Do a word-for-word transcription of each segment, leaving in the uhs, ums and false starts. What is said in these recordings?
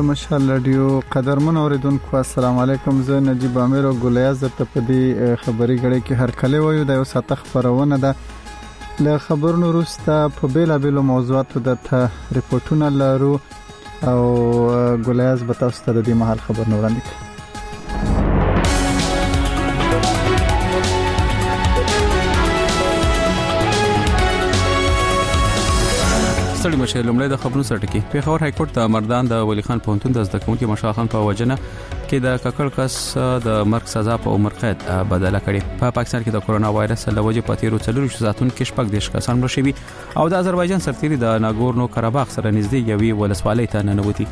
د مشال رادیو قدرمن اوریدونکو السلام علیکم. زه نجیب امیر او ګلیاز ته په دې خبري غړي کې هر کله وایو د یو ساعت خبرونه ده له خبرونو وروسته په بیلا بیلو موضوعاتو د ته ریپورتونه لرو او ګلیاز به تاسو ته د دې محل خبرونه وړاندې کوي. ستړي مشه لومړی د خبرونو سره ټکی. پیښور های کورټ د مردان د ولی خان پونتون د زده کوونکي مشال خان په وجنه کې د ککړ کس د مرګ سزا په عمر قید بدله کړې. په پاکستان کې د کرونا وایرس له وجې په تیرو څلورو ساعتونو کې شپږ دیش کسان مړه شوي او د آذربایجان سرتیري د ناګورنو قرهباغ سره نږدې یوې ولسوالۍ ته ننوتي.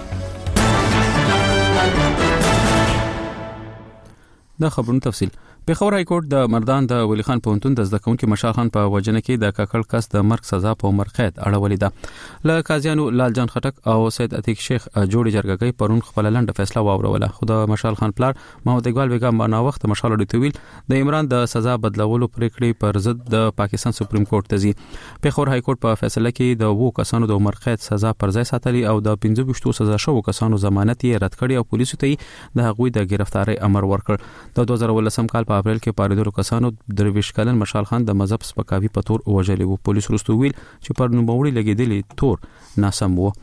د خبرونو تفصیل. پیښور های کورټ د مردان د ولی خان پونتون د زده کوونکي مشال خان په وجنه کې د ککړ کس د مرګ سزا په عمر قید اړولې ده. له قاضیانو لال جان خټک او سید عتیق شیخ جوړی جرګه پرون خپل لنډه فیصله واوروله. خو د مشال خان پلار محمد اقبال بیگم باندې وخت مشال ډیټویل د عمران د سزا بدلولو پریکړې پر ضد د پاکستان سپریم کورټ ته ځي. پیښور های کورټ په فیصله کې د وو کسانو د عمر قید سزا پر ځای ساتلی او د پنځه ویشت سزا شوو کسانو ضمانت یې رد کړی او پولیسو ته د هغوی د گرفتاری امر ورکړ. د دوه زره ولسم کال په اپریل کې پاریدلو کسانو درویش کلن مشال خان د مذهب سپکاوي په تور وژلی وو. پولیس وروسته ویل چې پر نوموړي لګیدلی تور ناسم وو.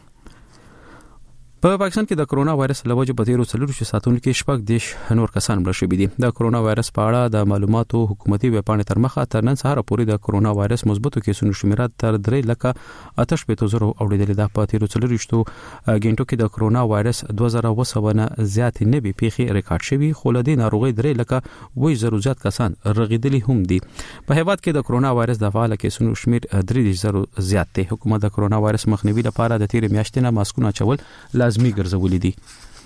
په پاکستان کې د کرونا وایرس له وجې په تیرو څلورو ساعتونو کې شپږ دیش نور کسان مړه شوي دي. د کرونا وایرس په اړه د معلوماتو حکومتي ویبپاڼې تر مخه تر نن سهار پورې د کرونا وایرس مثبتو کیسونو شمیره تر درې لکه اته شپږ زره اوریدلې ده. په تیرو څلورو غنټو کې د کرونا وایرس دوه زره اوه سوه نه زیات نوي پیښې ریکارډ شوي خو له دې ناروغي درې لکه اووه زره زیات کسان رغیدلي هم دي. په هیواد کې د کرونا وایرس د فعال کیسونو شمیر درې زره زیات دی. حکومت د کرونا وایرس مخنیوي لپاره د تیر میاشتې نه ماسکونه چول لازمي ګرځولې دي.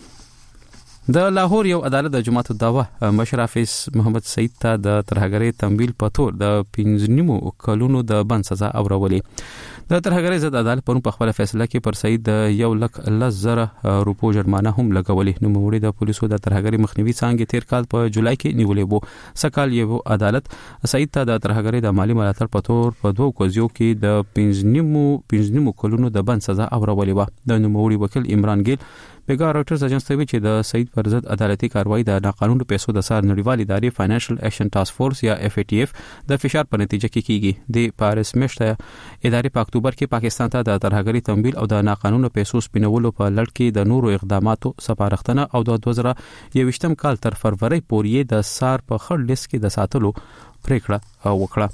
د لاهور یو عدالت د جماعت الدعوه مشر حافظ محمد سعید ته د ترهګرۍ تمویل په تور د پنځه نیمو کلونو د بند سزا اورولې. د ترهګرۍ ضد عدالت پرون په خپل فیصله کې پر سعید د یو لک لس زره روپو جرمانه هم لګولې. نو موري د پولیسو د ترهګرۍ مخنیوي څنګه تیر کال په جولای کې نیولې وو. سکال یو عدالت سعید ته د ترهګرۍ د مالی ملاتړ په تور په دوه کوزیو کې د پنځه نیمو پنځه نیمو کلونو د بند سزا اورولې و. د نوموړي وکیل عمران ګیل بیګا راټرز اجنس ته وی چې د سعید پر ضد عدالتي کاروایی د ناقانونه پیسو د سار نړیوال ادارې فاینانشل ایکشن ټاسک فورس یا اف ای ټی اف د فشار په نتیجه کې کیږي. د پاریس میشته ادارې په اکتوبر کې پاکستان ته د ترهګرۍ تمویل او د ناقانونه پیسو سپینولو په لړ کې د نورو اقداماتو سپارښتنه او د دوه زره یوویشتم کال تر فروری پورې د سار په خړ لیست کې د ساتلو پریکړه وکړه.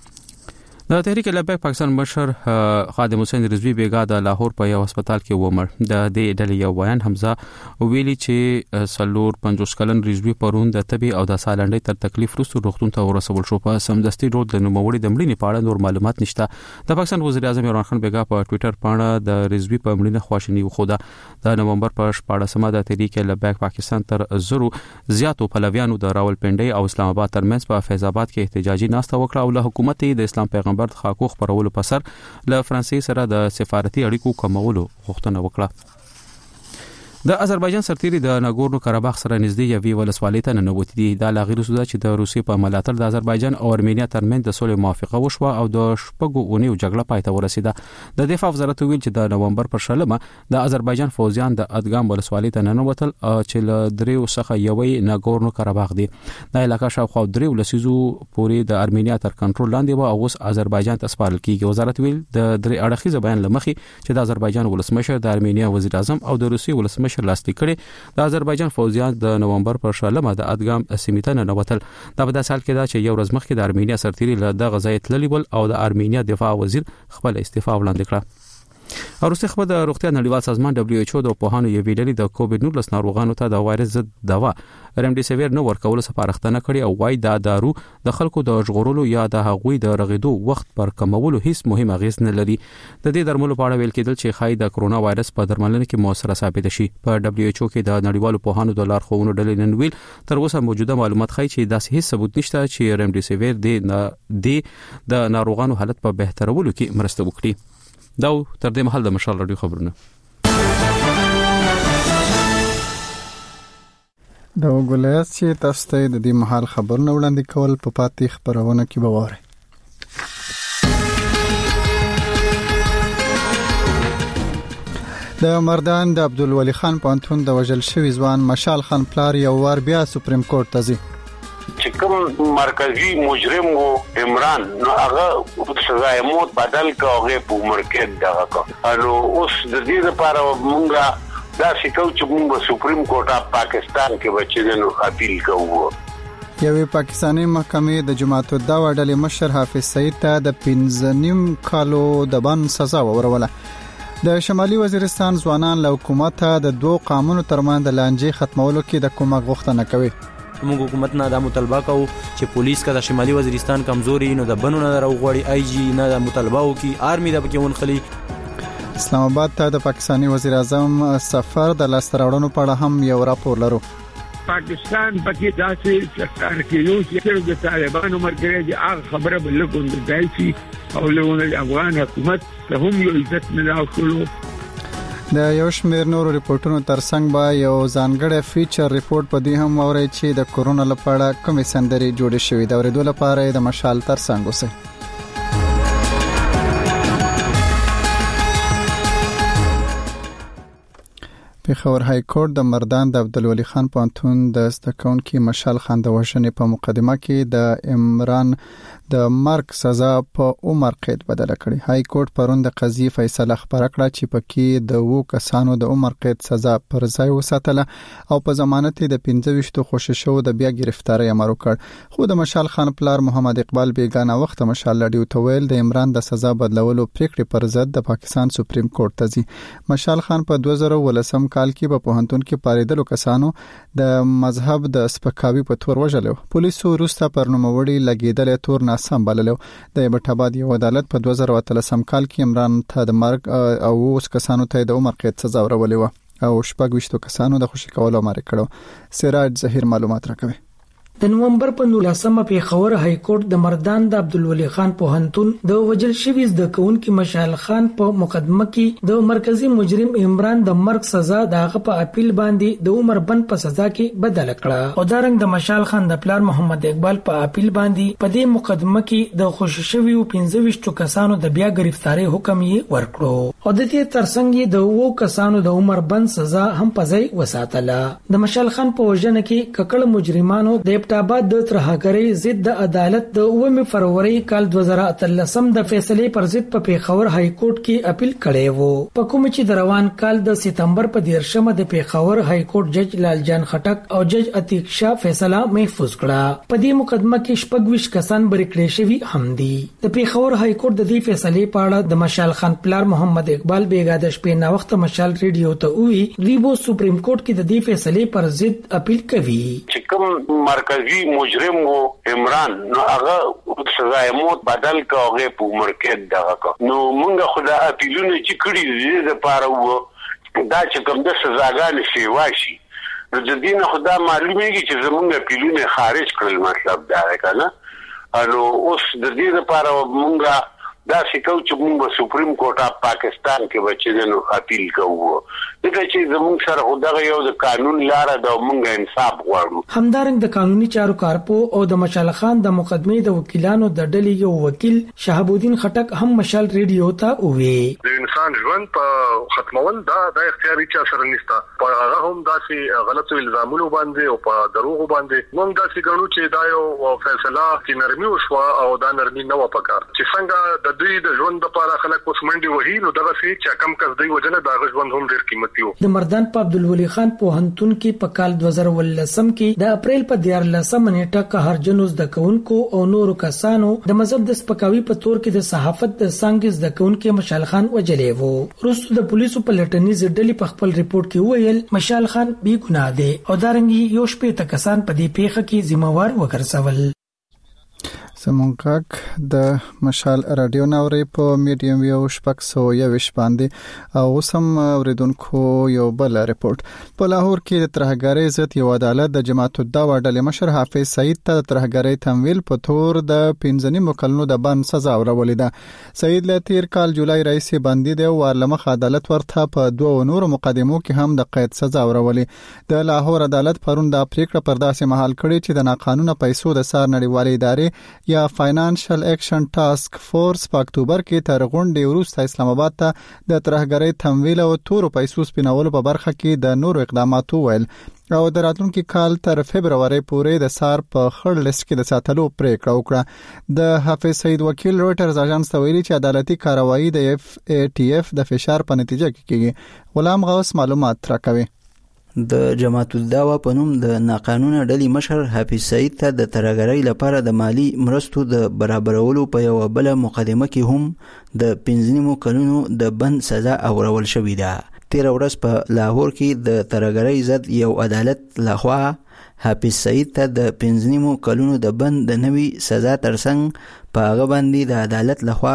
د تحریک لبیک پاکستان مشر خادم حسین رضوی بیګا د لاهور په یو هسپتال کې ومړ. د دې ډلې یو بیان حمزه ویلي چې سلور پنځوس کلن رضوی پرون د طبي او د سالنډۍ تر تکلیف وروسته روغتون ته ورسول شو. په سمدستي ډول د نوموړي د مړینې په اړه نور معلومات نشته. د پاکستان وزیر اعظم عمران خان بیګا په ټوئیټر باندې د رضوی په مړینه خواشیني وښوده. د نومبر په شپاړسمه د تحریک لبیک پاکستان تر زرو زیاتو پلویانو د راولپنډۍ او اسلام آباد ترمنځ په فیض آباد کې احتجاجي ناسته وکړه او له حکومت د اسلام پیغمبر خاکو خبرولو په سر له فرانسې سره د سفارتي اړیکو کمولو غوښتنه وکړه. د آذربایجان سرتیري د ناګورنو قرهباغ سره نږدې یوې ولسوالۍ ته ننوتي دي. دا لا غیر سوده چې د روسیې په ملاتړ د آذربایجان او ارمینیا ترمنځ د صلح موافقه وشوه او د شپږو اونیو جګړه پای ته ورسیده. د دفاع وزارت ویل چې د نومبر پر شلمه د آذربایجان فوجیان د ادګام ولسوالۍ ته ننوتل چې له دریو څخه یوې ناګورنو قرهباغ دی. د علاقې شاوخوا دریو لسیزو پورې د ارمینیا تر کنټرول لاندې و او اوس آذربایجان ته سپارل کیږي. وزارت ویل د درې اړخیز بیان لمخې چې د آذربایجان ولسمشر د ارمینیا وزیر اعظم او د روسیې ولسمشر لاسلیک کړي د آذربایجان فوجیان د نومبر پر شلمه د ادګام سیمې ته ننوتل. دا په داسې حال کې ده چې یو ورځ مخکې د ارمینیا سرتیري له دغه ځای تللی ول او د ارمینیا دفاع وزیر خپل استعفا وړاندې کړه. وروسته خبر د روغتیا نړیوال سازمان دبليو ایچ او د پوهانو یو ویډیو د کووډ نولس ناروغانو ته د وایرس ضد دوا رمډیسیویر نو ورکول سپارښتنه کړې او وايي دا دارو د خلکو د ژغورلو یا د هغوی د رغیدو وخت پر کمولو هیڅ مهم اغیز نه لري. د دې درملو په اړه ویل کېدل چې خای د کرونا وایرس په درملنه کې موثره ثابت شي. په دبليو ایچ او کې د نړیوالو پوهانو د لارښوونو ډلې نن ویل تر اوسه موجوده معلومات ښيي چې داسې هیڅ ثبوت نشته چې رمډیسیویر د د ناروغانو حالت په بهترولو کې مرسته وکړي. دا تر دې مهال د مشال رادیو خبرونه. دا وګورئ چې تاسو ته د دې مهال خبرونه وړاندې کول په پاتې خبرونه کې به وره. د مردان د عبدالولي خان پوهنتون د وژل شوی ځوان مشال خان پلار یو وار بیا سپریم کورټ ته ځي. چې کوم مرکزی مجرم وو عمران نو هغه سزا موت بدل کاوه په عمر کې دغه کو نو اوس د دې لپاره مونږه دا شکو چې مونږ سپریم کورټ اف پاکستان کې بچینو اپیل کوو. یوې پاکستانی محکمې د جماعت الدعوه ډلې مشر حافظ سعید ته د پنځه نیم کالو د بند سزا وروله. د شمالي وزیرستان ځوانان له حکومت د دوه قانونو ترمنځ د لانجې ختمولو کې د کومه غوښتنه کوي. موږ حکومت نه د مطالبه کوو چې پولیس کا د شمالي وزیرستان کمزوري نو د بنو نه راوغړي آی جی نه د مطالبه وکي آرمي د پکې ونخلي. اسلام آباد ته د پاکستانی وزیر اعظم سفر د لاستراوړنو په اړه هم یو راپور لرو. پاکستان پکې داسې څرګند کیږي چې د طالبانو مرګري د هغه خبره بل کوم د دایسي او له افغان حکومت ته هم یو عزت نه راوړو. د یو شمېر نورو ریپورتونو ترڅنګ به یو ځانګړی فیچر ریپورت په دې هم اوري چې د کورونا لپاره کومې سندري جوړې شوې د اوریدو لپاره د مشال ترڅنګ اوسه. پیښور های کورټ د مردان د عبدالولي خان پوهنتون د زده کوونکي مشال خان د وژنې په مقدمه کې د عمران د مرګ سزا په عمر قید بدل کړي. های کورټ پرون د قضیې فیصله خبره کړه چې پکې د وو کسانو د عمر قید سزا پر ځای وساتله او په ضمانت د پنځه ویشت خوشی شو د بیا گرفتاری امر وکړ. خو د مشال خان پلار محمد اقبال بیگانه وخت مشال لډیو تویل د عمران د سزا بدلولو پریکړې پر ضد د پاکستان سپریم کورټ ته ځي. مشال خان په دوه زره ولسم کال کې په پوهنتون کې پاریدلو کسانو د مذهب د سپکاوي په تور وژلو. پولیسو روسته پر نوموړي لګیدل تور ناسم بللو. د ابټاباد یو عدالت په دوه زره اتلسم کال کې عمران ته د مرګ او اوس کسانو ته د عمر قید سزا ورولې و او شپږ ویشت کسانو د خوشی کولو امر کړو. سراج ظهیر معلومات راکوي. د نومبر په نولسمه پیښور های کورټ د مردان د عبدالولي خان پوهنتون د وژل شوی زده کوونکي مشال خان په مقدمه کې د مرکزی مجرم عمران د مرګ سزا دغه په اپیل باندې د عمر بند په سزا کې بدل کړه. او دارنګ د مشال خان د پلار محمد اقبال په اپیل باندې په دې مقدمه کې د خوشی شوی پنځه ویشت کسانو د بیا گرفتاری حکم یې ورکړو. او د دې ترڅنګ د وو کسانو د عمر بند سزا هم په ځای وساتله. د مشال خان په وژنه کې ککړ مجرمانو د ابټاباد د ترهګرۍ ضد د عدالت د اووه فروری کال دوه زره اتلسم د فیصلې پر ضد په پیښور های کورټ کې اپیل کړی وو. په کوم چې د روان کال د سپتمبر په دیرشمه د پیښور های کورټ جج لال جان خټک او جج عتیق شاه فیصله محفوظ کړه. په دې مقدمه کې شپږ ویشت کسان بری کړی شوی هم دي. د پیښور های کورټ د دې فیصلې په اړه د مشال خان پلار محمد اقبال بیګا د شپې نا وخت مشال ریډیو ته وی ریبو سپریم کورټ کې د دې فیصلې پر ضد اپیل کوي. چې کوم مرکزی مجرم وو عمران نو هغه سزا موت بدل کاوه په عمر کې دغه کو نو مونږ خدا اپیلونه چې کړی دي د پاره وو دا چې کوم د سزاګانې شی واشي نو د دین خدا معلومیږي چې زمونږ اپیلونه خارج کړل مطلب دا کنه نو اوس د دې لپاره مونږ دا شکو چې مونږ سپریم کورټ اف پاکستان کې بچینو اپیل کوو. دغه چې زموږ سره خدای یو د قانون لاره د مونږ انصاف غواړو. همدارنګ د قانوني چارو کارپو او د مشال خان د مقدمې د وکیلانو د ډلې یو وکیل شهاب الدین خټک هم مشال ریډیو ته وی د انسان ژوند په ختمول دا د اختیاري چا سره نشته. په هغه هم داسې غلطو الزامونو باندې او په دروغ باندې موږ داسې ګڼو چې دا یو فیصله چې نرمي وشو او دا نرمي نه و پکار چې څنګه د دوی د ژوند لپاره خلک اوس منډي وهي نو دغه سي چې کم کس دی وجنه دا ژوند هم ډیر قیمتي و. د مردان په عبدالولي خان پوهنتون کې په کال دوه زره ولسم کې د اپریل په دیارلسمه نیټه قهرجنو زده کوونکو او نورو کسانو د مذهب د سپکاوي په تور کې د صحافت د څنګه زده کوونکو مشال خان وجلې وو. وروسته د پولیسو په لټنیز ډلې په خپل ریپورت کې ویل مشال خان بی ګناه دی او دارنګي یو شپې ته کسان په دې پیښه کې ذمہوار وګرځول. سمونکاک د مشال رادیو ناوري په میډیم یو شپږ سو یوش باندې او سم اوریدونکو یو بل ریپورت په لاهور کې د ترهګرۍ ضد یو عدالت د جماعت الدعوه ډلې مشر حافظ سعید ته ترهګرۍ تمویل په تور د پنځه نیم کلونو د بند سزا ورولې ده. سعید له تیر کال جولای رئیس باندې د ورلمخ عدالت ورته په دوه نورو مقدمو کې هم د قید سزا ورولې. د لاهور عدالت پرون د پریکړه پر داسې محل کړی چې د ناقانونه پیسو د سار نړیوالې ادارې یا فاینانشل اکشن ټاسک فورس په اکتوبر کې تر غونډې وروسته اسلام آباد ته د ترهګرۍ تمویل او تورو پیسو سپینولو په برخه کې د نورو اقداماتو ویل او د راتلونکي کال تر فبرवरी پورې د سار په خړ لیست کې د ساتلو پریکړه وکړه. د حافظ سعید وکیل رويټرز اژانس ته ویلي چې عدالتي کاروایی د اف ای ټی اف د فشار په نتیجه کې کیږي. غلام غوث معلومات راکوي. د جماعت الدعوه په نوم د ناقانونه ډلې مشر حافظ سعید ته د ترهګرۍ لپاره د مالی مرستو د برابرولو په یو بل مقدمه کې هم د پنځه کلونو د بند سزا اورول شوې ده. تیر ورځ په لاهور کې د ترهګرۍ ضد یو عدالت لخوا حافظ سعید ته د پنځه کلونو د بند د نوي سزا ترڅنګ په هغه باندې د عدالت لخوا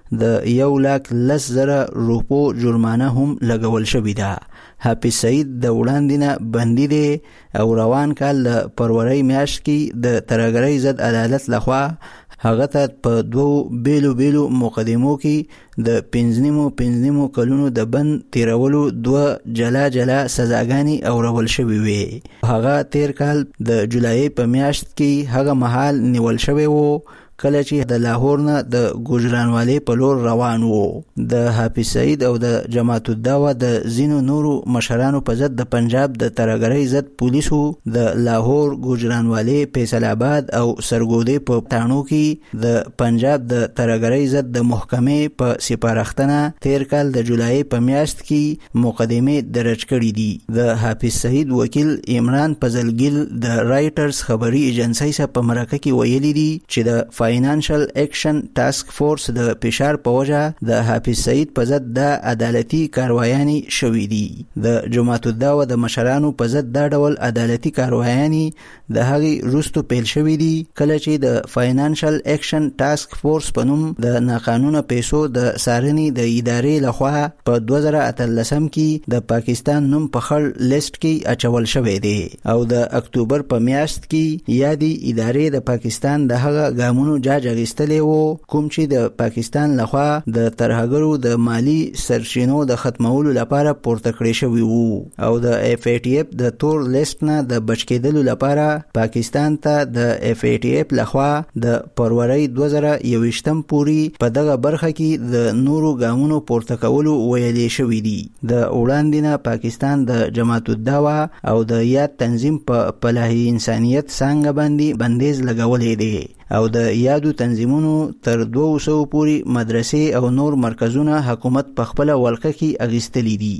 د یو لاک لس زره روپو جرمانه هم لګول شوې ده. حافظ سعید د وړاندې نه بندي دی او روان کال د فروری میاشت کې د ترهګرۍ ضد عدالت لخوا هغه ته په دوو بیلو بیلو مقدمو کې د پنځنیمو پنځنیمو کلونو د بند تیرولو دوه جلا جلا سزاګانې اورول شوې وي. هغه تیر کال د جولای په میاشت کې هغه مهال نیول شوی وو کله چې د لاهور نه د ګوجرانوالي په لور روان وو. د حافظ سعید او د جماعت الدعوه د زینو نورو مشرانو په ضد د پنجاب د ترهګرۍ ضد پولیسو د لاهور، ګوجرانوالي، فیصل آباد او سرګودې په تانو کې د پنجاب د ترهګرۍ ضد د محکمې په سپارښتنه تیر کال د جولای په میاشت کې مقدمه درج کړې دي. د حافظ سعید وکیل عمران فضلګل د رائټرز خبري ایجنسی سره په مرکه کې ویلي دي چې د فاینانشل اکشن ټاسک فورس د فشار په وجه د حافظ سعید په ضد د عدالتي کاروایانې شوې دي. د جماعت الدعوه د مشرانو په ضد دا ډول عدالتي کاروایانې د هغې وروسته پیل شوې دي کله چې د فاینانشل اکشن ټاسک فورس په نوم د ناقانونه پیسو د څارنې د ادارې لخوا په دوه زره اتلسم کې د پاکستان نوم په خړ لیست کې اچول شوی دی او د اکتوبر په میاشت کې یادي ادارې د پاکستان د هغه ګامونو جاج اغستلې وو کوم چې د پاکستان لخوا د ترهګرو د مالی سرچینو د ختمولو لپاره پورته کړی شوی وو او د اف ای ټی اف د تور لیست نه د بچ کېدلو لپاره پاکستان ته د اف ای ټی اف لخوا د فروری دوه زره یوویشتم پورې په دغه برخه کې د نورو ګامونو پورته کولو ویلې شوی دي. د وړاندې نه پاکستان د جماعت الدعوه او د یاد تنظیم په پلاهي انسانیت څنګه باندې بندیز لګولې دي او د یادو تنظیمونو تر دوه سوه پورې مدرسې او نور مرکزونه حکومت په خپل ولقه کې اغیستلې دي.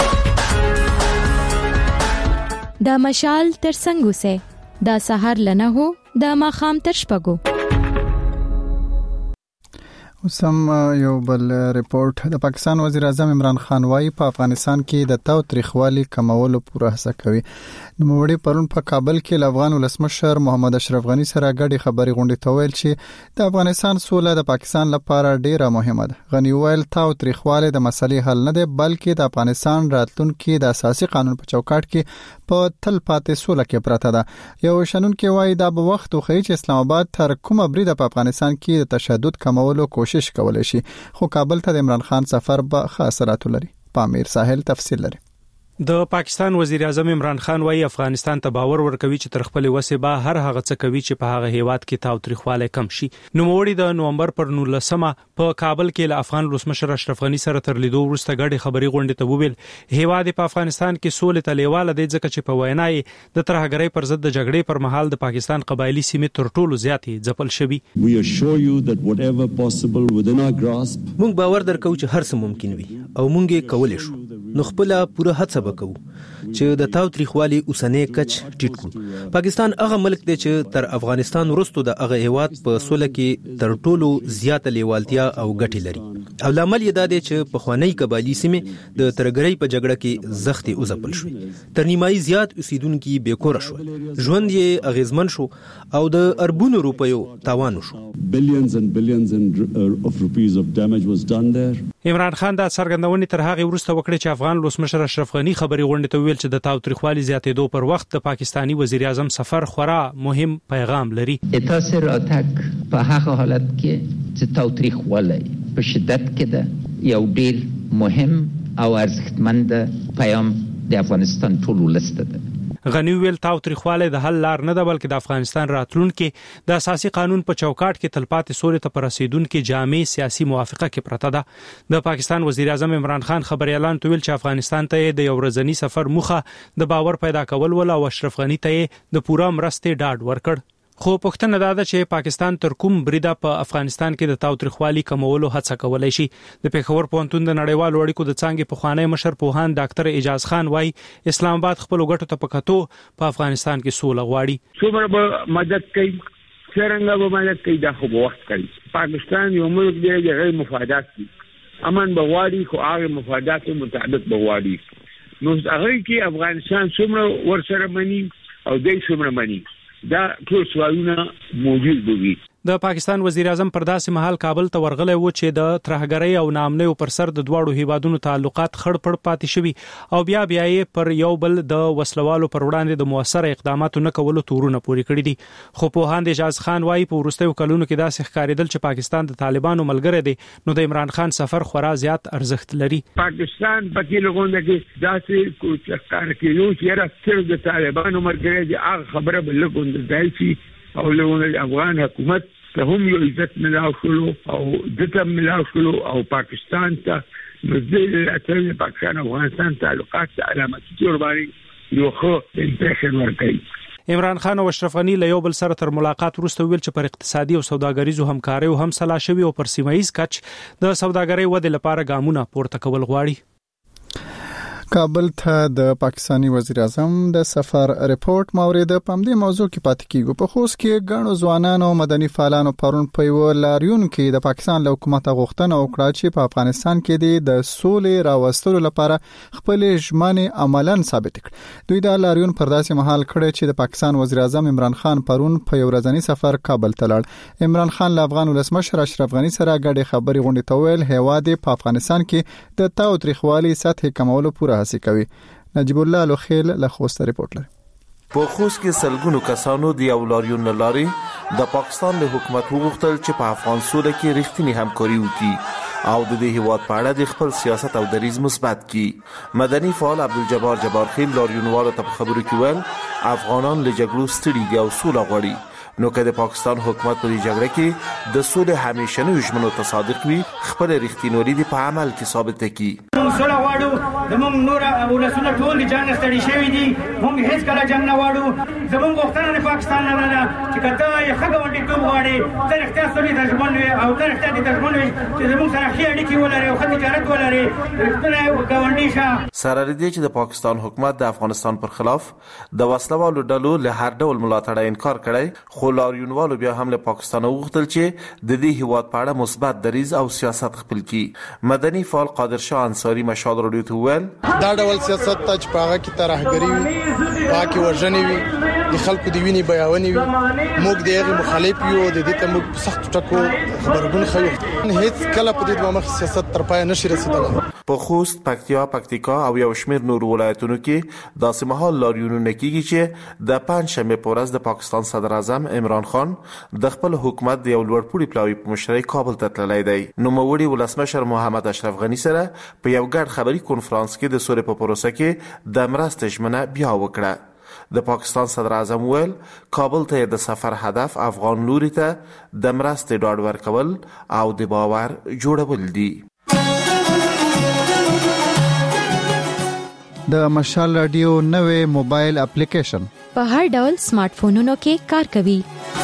دا مشال تر څنګه سه دا سحر لنه هو دا ماخام تر شپګو. سم یو بل ریپورت. د پاکستان وزیر اعظم عمران خان وايي په افغانستان کې د تاوتریخوالي کمولو پوره هڅه کوي. نو وړي پرون په کابل کې د افغان ولسمشر محمد اشرف غنی سره غړي خبري غونډه تویل چې د افغانستان سوله د پاکستان لپاره ډیره مهمه ده. غنی ویل تاوتریخوالي د مسلې حل نه دی بلکې د افغانستان راتلونکي د اساسي قانون په چوکاټ کې په تل پاتې سوله کې پراته ده. یو شنن کې وايي دا به وخت خو چې اسلام آباد تر کومه بریده په افغانستان کې د تشدد کمولو کوشش کولای شي خو کابل ته د عمران خان سفر به خاصرات لري. پامیر ساحل تفصیل لري. د پاکستان وزیر اعظم عمران خان وايي افغانستان ته باور ورکوي چې تر خپل وسه به هر هغه څه کوي چې په هغه هیواد کې تاوتریخواله کم شي. نو موړي د نومبر پر نولسمه په کابل کې له افغان ولسمشر اشرف غنی سره تر لیدو وروسته غړي خبري غونډه ته وویل هیواد په افغانستان کې سولې ته لیواله دی ځکه چې په وینای د ترهګرۍ پر ضد د جګړې پر مهال د پاکستان قبایلی سیمې تر ټولو زیاتې ځپل شوي. موږ باور درکو چې هر څه ممکن وي او موږ یې کولای شو. نو خپل پوره هڅه وکړو چې د تاوتریخوالي اوسنۍ کچ ټیټ کړو. پاکستان هغه ملک دی چې تر افغانستان وروسته د هغه هیواد په سوله کې تر ټولو زیاته لیوالتیا او ګټې لري او لامل یې دا دی چې په خوانی قبایلی سیمې د ترهګرۍ په جګړه کې زختی اوځپل شو. تر نیمایي زیات اوسیدونکو بې کور شو، ژوند یې اغیزمن شو او د اربونو روپیو تاوان شو. عمران خان دا څرګندونې تر هغه وروسته وکړه چې افغان ولسمشر اشرف غنی خبري غونډه ته ویل چې د تاوتریخوالي زیاتېدو پر وخت د پاکستانی وزیر اعظم سفر خورا مهم پیغام لري. اتاسه راتک په هغه حالت کې چې تاوتریخوالی په شدت کې ده یو ډیر مهم او ارزښتمند پیام د افغانستان ټول ولست ده. غنی ویل تاوتریخواله د حل لار نه ده بلکې د افغانستان راتلونکي د اساسي قانون په چوکاټ کې تلپاتې سولې ته پر رسیدونکو جامع سیاسي موافقه کې پرته ده. د پاکستان وزیر اعظم عمران خان خبري اعلان تویل چې افغانستان ته د یو ورځنی سفر موخه د باور پیدا کول ول او اشرف غنی ته د پوره مرستې ډاډ ورکړ. خو پښتنه دا ده چې پاکستان تر کوم بریده په افغانستان کې د تاوتریخوالي کمولو هڅه کولای شي. د پیښور پوهنتون د نړیوالو اړیکو د څانګې پخوانی مشر پوهان ډاکټر اعجاز خان وايي اسلام آباد خپل ګټو ته پکاتو په افغانستان کې سوله غواړي. څومره به مدد کوي څنګه به مدد کوي دا خو به وخت کوي. پاکستان یو ملک دی چې غیر مفادات دي امن به غواړي خو هغه مفادات مطابق به غواړي. نو هغه کې افغانستان څومره ورسره مني او دوی څومره مني دا ټول سوالونه موجود دي. د پاکستان وزیر اعظم پر داسې مهال کابل ته ورغلی و چې د ترهګرۍ او ناامنۍ پر سر د دواړو هیوادونو تعلقات خړ پړ پاتې شوي او بیا بیا یې پر یو بل د وسلوالو پر وړاندې د موثر اقداماتو نه کولو تورونه پوري کړی دي. خو پوهاند اعجاز خان وايي په وروستیو کلونو کې داسې ښکارېدل چې پاکستان د طالبانو ملګری دی نو د عمران خان سفر خورا زیات ارزښت لري. پاکستان پکې لګونده کې داسې کوڅه کار کوي چې راځي د طالبانو ملګری دی هغه خبره بل لګونده دی چې او لګونده افغان حکومت ته هم یو عزت ملاو شلو او دته ملاو شلو او پاکستان ته مزید اتل پاکستان افغانستان تعلقات علامتي جوړ باندې یو خو امپریشن ورکړي. عمران خان او اشرف غنی له یو بل سره تر ملاقات وروسته ویل چې پر اقتصادي او سوداګریزو همکارۍ هم سلا شوي او پر سیمایي کچ د سوداګرۍ ودې لپاره ګامونه پورته کول غواړي. کابل ته د پاکستانی وزیر اعظم د سفر ریپورت مورید په همدې موضوع کې پاتې کیږي. په خوست کې غنو ځوانانو مدني فعالانو پرون په یو لاریون کې د پاکستان له حکومت غوښتنه وکړه چې په افغانستان کې د سولې راوستلو لپاره خپل ژمنې عملاً ثابت کړي. دوی د لاریون پر داسې مهال کړی چې د پاکستان وزیر اعظم عمران خان پرون په یو ورځنی سفر کابل ته لاړ. عمران خان له افغان ولسمشر اشرف غنی سره ګډه خبرې غونډې ته ویل هیواد په افغانستان کې د تاوتریخوالي سطح کمولو پوره هڅه کوي. نجیب الله لوخیل له خوست ریپورت لري. په خوست کې سلګونو کسانو د یو لاریون لاري د پاکستان له حکومت وغوښتل چې په افغان سوله کې رښتینی همکاري وکړي او د دې هیواد په اړه د خپل سیاست او دریځ مثبت کړي. مدني فعال عبدالجبار جبارخیل لاریونوالو ته په خبرو کې ویل افغانان له جګړو ستړي دي او سوله غواړي. نو که د پاکستان حکومت په دې جګړه کې د سولې همیشنی ژمنو ته صادق وي خپل رښتینولي د په عمل کې ثابت کړي. موږ سره واړو زموږ نور ولسونه ټول جنگ ستړي شوی دي موږ هیڅ کله جنگ نه واړو. زموږ غوښتنه د پاکستان نه ده چې کله یې ښه ګاونډي کوم غواړي تر اختیار سولې د ژوند وي او تر اختیار د ژوند وي چې زموږ سره ښه اړیکې ولري او ښه تجارت ولري رښتینی ګاونډي شه. سره دې چې د پاکستان حکومت د افغانستان پر خلاف د وسلوالو ډلو له هر ډول ملاتړ انکار کړی خو لاریونوالو بیا هم له پاکستان وغوښتل چې د دې هیواد په اړه مثبت دریځ او سیاست خپل کړي. مدني فعال قادر شاه انصاری مشال رادیو ته ویل دا ډول سیاست ته چې پاغه کې ترهګری وي پاکي ورژنې وي د خلکو دی ویني بیاونی وي موږ د هغه مخالف یو د دې ته موږ سخت ټکو خبرګون خو هیڅ کله په دې دوه مخ سیاست تر پای نشي رسیدلی. په خوست، پکتیا، پکتیکا او یو شمېر نور ولایتونو کې داسې مهال لاریونونه کیږي چې د پنځشنبه په ورځ د پاکستان صدر اعظم عمران خان د خپل حکومت د یو لوړپوړي پلاوي په مشرۍ کابل ته تللی دی. نوموړي ولسمشر محمد اشرف غنی سره په یو ګډ خبري کنفرانس کې د سولې په پروسه کې د مرستې ژمنه بیا وکړه. د پاکستان صدر اعظم ویل کابل ته د سفر هدف افغان لوري ته د مرستې ډاډ ورکول او د باور جوړول دي. د مشال رادیو نوې موبایل اپلیکیشن په هر ډول سمارټ فونونو کې کار کوي.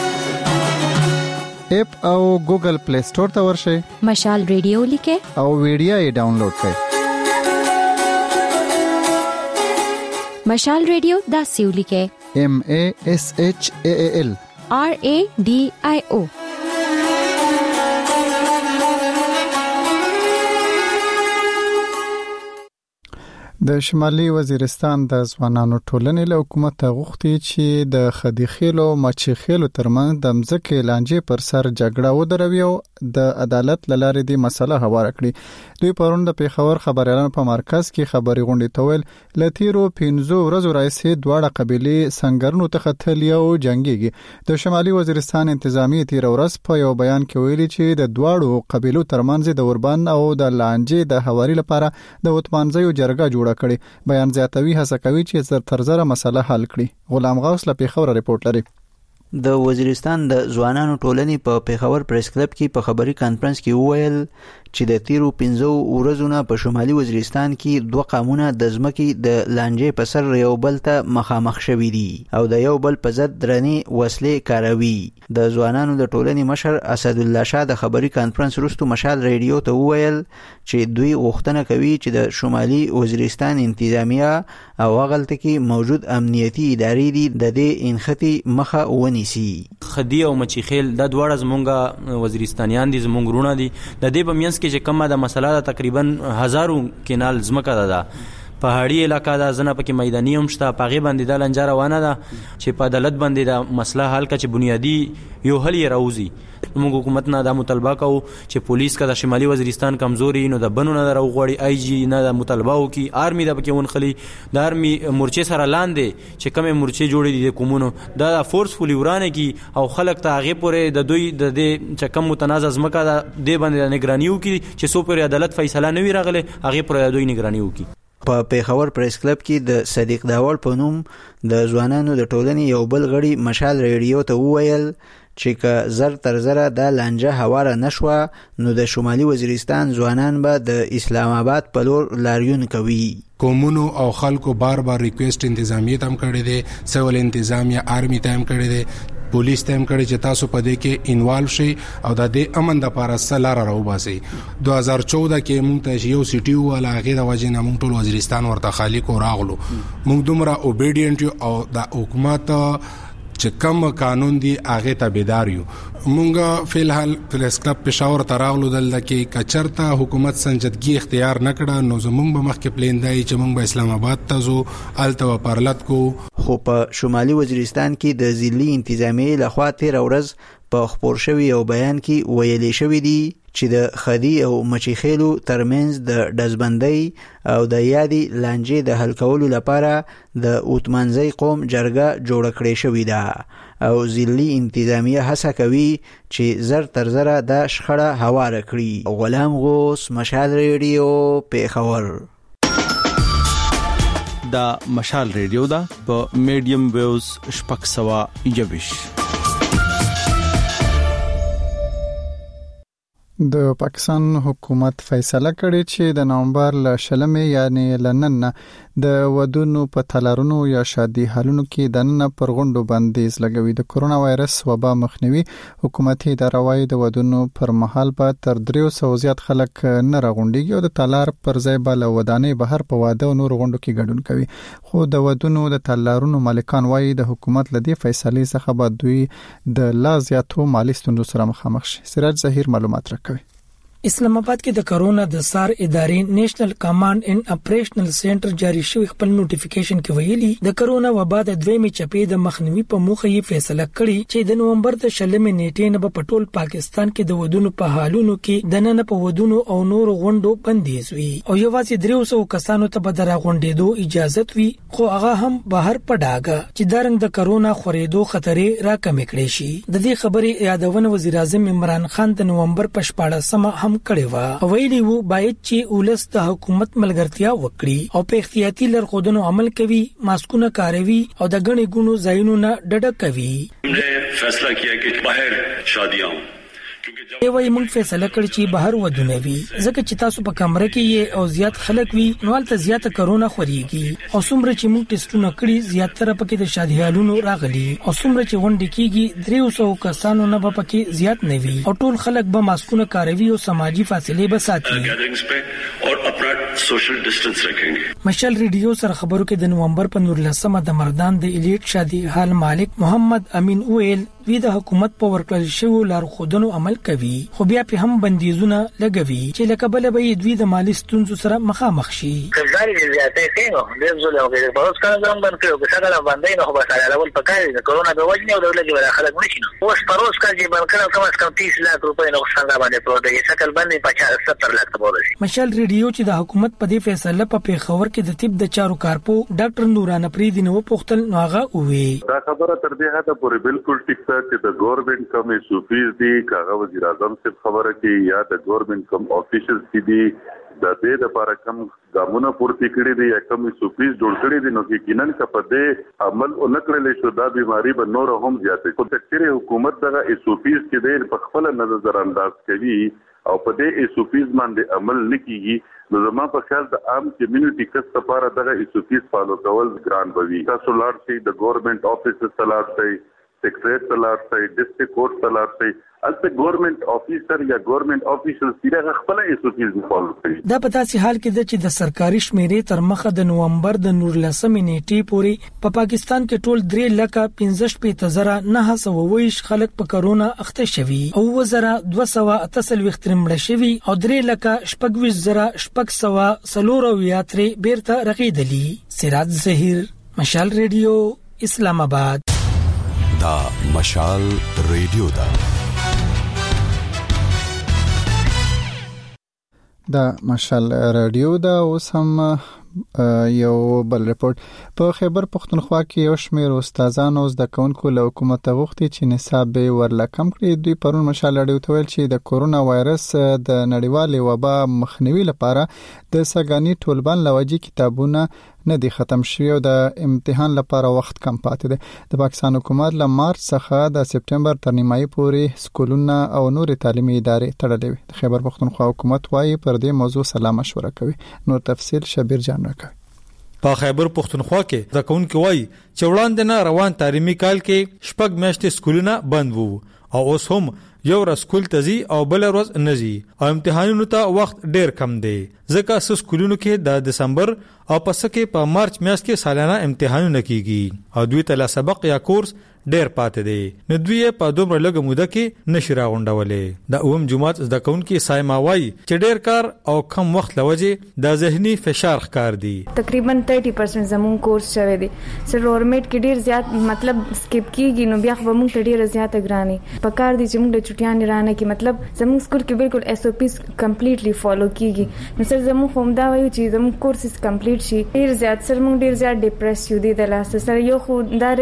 اپ او ګوګل پلی سٹور ته ورشئ، مشال رادیو لیکه او ویډیو یې ډاونلوډ کړئ. مشال رادیو دا سیو لیکه M A S H A A L R A D I O. د شمالي وزیرستان د ځوانانو ټولنې له حکومت غوښتي چې د خديخیلو مچخیلو ترمنځ د مځکې لانجې پر سر جګړه ودروي او د عدالت لاره دې مسله هواره کړي. دوی پرون د پیښور خبريالانو په مرکز کې خبري غونډې تویل لتیرو پینزو ورځو راځي دواړه قبيله سنگرنو ته خطل یو جنگيږي. د شمالي وزیرستان انتظامی تیر ورځ په یو بیان کې ویلي چې د دواړو قبيلو ترمنځ د اوربان او د لانجې د هواري لپاره د وتمانځيو جرګه جوړه جوړه کړې. بیان زیاتوي هڅه کوي چې زر تر زره مسله حل کړي. غلام غوث له پیښور ریپورت لري. د وزیرستان د ځوانانو ټولنې په پیښور پریس کلب کې په خبري کانفرنس کې وویل چې د تیرو پنځو ورځو نه په شمالي وزیرستان کې دوه قامونه د ځمکې د لانجې په سر یو بل ته مخامخ شوي دي او د یو بل په ضد درنې وسلې کاروي. د ځوانانو د ټولنې مشر اسد الله شاه د خبري کانفرنس وروسته مشال ریډیو ته وویل چې دوی غوښتنه کوي چې د شمالي وزیرستان انتظامیه او هغلته کې موجود امنیتي ادارې دي د دې انختی مخه ونیسي. خدی او مچیخیل د دواړه زمونږ وزیرستانیان دي، زمونږ رونه دي. د دې په منځ کې چې کومه د مسله ده تقریبا هزارو کینال زمکه ده ده پهاړي علاقہ ده، زنه پکې میداني هم شته، پاغي باندې د لنجه روانه ده چې په عدالت باندې د مسله حل کا چې بنیادی یو حل یې راوځي. موږ حکومت نه د مطالبه کوو چې پولیس کا د شمالي وزیرستان کمزوري نو د بنو نه راوغړي، آی جی نه د مطالبه وکي، آرمي د پکې ونخلي، د آرمي مورچې سره لاندې چې کومه مورچې جوړې دي د کومونو دا فورسفولي ورانه کی او خلک ته هغه پورې د دوی د دې چې کم متنازع ځمکه د دې باندې نگراني وکي چې سو پر عدالت فیصله نه وی راغله هغه پر دوی نگراني وکي. په پیښور پریس کلب کې د صدیق داول په نوم د ځوانانو د ټولنې یو بل غړي مشال ریډیو ته وویل چې که زر تر زره د لانجه هواره نشوه نو د شمالي وزیرستان ځوانان به د اسلام آباد په لور لاریون کوي. قومونو او خلکو بار بار ریکوست انتظامیه تم کړی دی، سیول انتظامیه آرمی تم کړی دی، پولیس تم کړی چې تاسو په دې کې انوالو شئ او د دې امن د لپاره سلاره راوباسئ. دوه هزار چودہ کې موږ ته یو سیټي ولا غیر وجه نه موږ ټول وزیرستان ورته خالی کو راغلو. موږ دومره اوبیډینټ او د حکومت چې کوم قانون دی هغه ته بیدار یو. مونږه فلحال پریس کلب پېښور ته راغلو دلته کې کچرته حکومت سنجدګي اختیار نکړه نو زمونږ به مخکې پلان دی چې مونږ به اسلام آباد ته ځو، الته پرلط کو. خو په شمالي وزیرستان کې د ضلعي انتظامیه لخوا تیر ورځ په خبر شوی او بیان کې ویلي شوی دی چې د خدی او مچیخیلو ترمنځ د دزبندۍ او د یادي لانجې د حل کولو لپاره د اوتمنځي قوم جرګه جوړ کړې شوې ده او ضلعي انتظامیه هڅه کوي چې زر تر زره د شخړه هواره کړي. غلام غوث، مشال ریډیو، پیښور. دا مشال ریډیو دا په میډیم ویوز شپږ سوه یوویش. د پاکستان حکومت فیصله کړې چې د نومبر ل شلمې یعنی لنن د ودونو په تلارونو یا شادي حالونو کې د نن پر غونډو بندیز لګوي. د کورونا وایرس وبا مخنیوي حکومتي اداره وايي د ودونو پر مهال به تر دریو سو زیات خلک نه راغونډيږي او د تالار پر ځای به له ودانې بهر په واده او نور غونډو کې ګډون کوي. خو د ودونو د تلارونو مالکان وايي د حکومت لدی فیصلې څخه به دوی د لا زیاتو مالی ستونزو سره مخامخ شي. سراج ظهیر معلومات راکوي. اسلام آباد کې د کرونا د سار ادارې نېشنل کمانډ اینڈ اپریشنل سنټر جاری شوی خپل نوټیفیکیشن کې ویلي د کرونا وبا د دویمې چپې د مخنیوي په موخه یې فیصله کړې چې د نومبر د شلمې نیټې نه په ټول پاکستان کې د ودونو په حالونو کې د نن په ودونو او نور غونډو بندیز وي او یوازې دریو سو کسانو ته به درا غونډېدو اجازه وي، خو هغه هم بهر پډاګه چې دارنګ د کرونا خورېدو خطرې را کم کړي شي. د دې خبرې یادونه وزیر اعظم عمران خان د نومبر په شپاړسمه کړي و ویلي وو باید چې ولس د حکومت ملګرتیا وکړي او په احتیاطي لارښودونو عمل کوي، ماسکونه کاروي او د غني ګونو ځایونو نه ډډه کوي. हमने फैसला किया कि बाहर शादियां ای وای موږ فیصله کړی چې بهر ودونه وي ځکه چې تاسو په کمره کې او زیات خلک وي نو البته زیاته کرونا خوريږي او څومره چې موږ ټیسټونه کړی زیاتره پکې د شادي حالونو راغلي او څومره چې ونډه کېږي دریو سو کسانو نه پکې زیات نه وي او ټول خلک به ماسکونه کاروي او سماجی فاصله به ساتي او خپل سوشل ډیسټنس رکھیں. مشال ریډیو سره خبرو کې د نومبر په نورلسمه د مردان د الیټ شادي حال مالک محمد امین اویل وی د حکومت په ورکړل شوی لارښودنو عمل کوي خو بیا په هم بندیزونه لګوي چې لکه بل به دوی د مالی ستونزو سره مخامخ شي. کله چې زیاتې کېنو د زول او د پروس کار زم باندې کړو چې څنګه باندې نو خو سره اول پکای د کرونا د وجې او دولت کې خلک نشي نو اوس پروس کار چې باندې کړو کم از کم تیس لک روپۍ نو څنګه باندې پروت دی شکل باندې پچاس ستر لک پروت دی. مشال ریډیو چې د حکومت په دې فیصله په پیښور کې د طب د چارو کارپو ډاکټر نورانه پریدي نو پوښتل نو هغه وی دا خبره تر دې حد پورې بالکل ټیک ده چې د ګورنمنت کم صوفیز دي کاغه وزیر اعظم سے خبره کی یا د ګورنمنت کم افیشلز کی دي د دې لپاره کم ګامونه پورته کړی دي یا کم سوپیس جوړ کړی دي نو یقینا کپه دې عمل اونکړل شو دا بیماری به نور هم زیاتې کو تکثیر حکومت دغه سوپیس کې د په خپل نظر انداز کوي او په دې سوپیس باندې عمل نکېږي نو زما په خیال د عام کمیونټي کس لپاره دغه سوپیس فالو کول ګران بوي تاسو لاړ شئ د ګورنمنت افیس ته لاړ شئ سیکریټریټ ته لاړ شئ ډسټرکټ کورټ ته لاړ شئ البته ګورنمنت افیسر یا ګورنمنت افیشل سیده خپل ایسوپیز فالو کوي دا په تاسو حال کې د چې د سرکاري شمیرې تر مخه د نومبر د نورلسمې نیټې پورې په پا پاکستان کې ټول درې لکه پنځه شپږ زره نه سوه ویش خلک په کرونا اخته شوي او وزره دوه سوه اته څلوېښت مړه شوي او درې لکه شپږ ویشت زره شپږ سوه څلور اویا ترې بیرته رغېدلي. سراج ظهیر، مشال ریډیو، اسلام آباد. دا مشال ریډیو دا دا مشال رادیو دا اوس هم یو بل ریپورت په خیبر پختونخوا کې یو شمېر استادانو زده کوونکو له حکومت غوښتي چې نصاب به ورله کم کړي. دوی پرون مشال رادیو ته ویل چې د کورونا وایرس د نړیوالې وبا مخنیوي لپاره د سګانی ټولبان لوجي کتابونه نه دي ختم شوی او د امتحان لپاره وخت کم پاتې دی. د پاکستان حکومت له مارچ څخه د سپټمبر تر نیمایي پورې سکولونه او نور تعلیمي ادارې تړلې وي. د خیبر پختونخوا حکومت وايي پر دې موضوع سلا مشوره کوي. نور تفصيل شبیر جان راکوي. په خیبر پختونخوا کې د کونکو وايي چې وړاندې نه روان تعلیمي کال کې شپږ میاشتې سکولونه بند وو او اوس هم یو ورځ سکول ته ځي او بل ورځ نه ځي او امتحانونو ته وخت ډیر کم دی ځکه چې سکولونو کې د دسمبر او پس کې په مارچ میاشت کې سالانه امتحانونه کیږي او دوی ته لا سبق یا کورس ډیر پاتې دی نو دوی په دومره لږه موده کې نشي راغونډولې. د اوم جمعات زده کوونکي سایما وايي چې ډیر کار او کم وخت لوجه د ذهني فشار ښکار دی. تقریبا تیس پرسنټ زمون کورس شوی دی سر اورمیټ کې ډیر زیات مطلب سکپ کیږي نو بیا خو موږ ډیر زیات ګرانی پکار دي چې موږ د چټیان رانه کې مطلب زمون سکول کې بالکل ایس او پیز کمپلیټلی فالو کیږي نو سر زمون هم دا وایو چې زمون کورسز کمپلیټ شي. ډیر زیات سر موږ ډیر زیات ډیپریس یو دي د لاس سره یو خو دا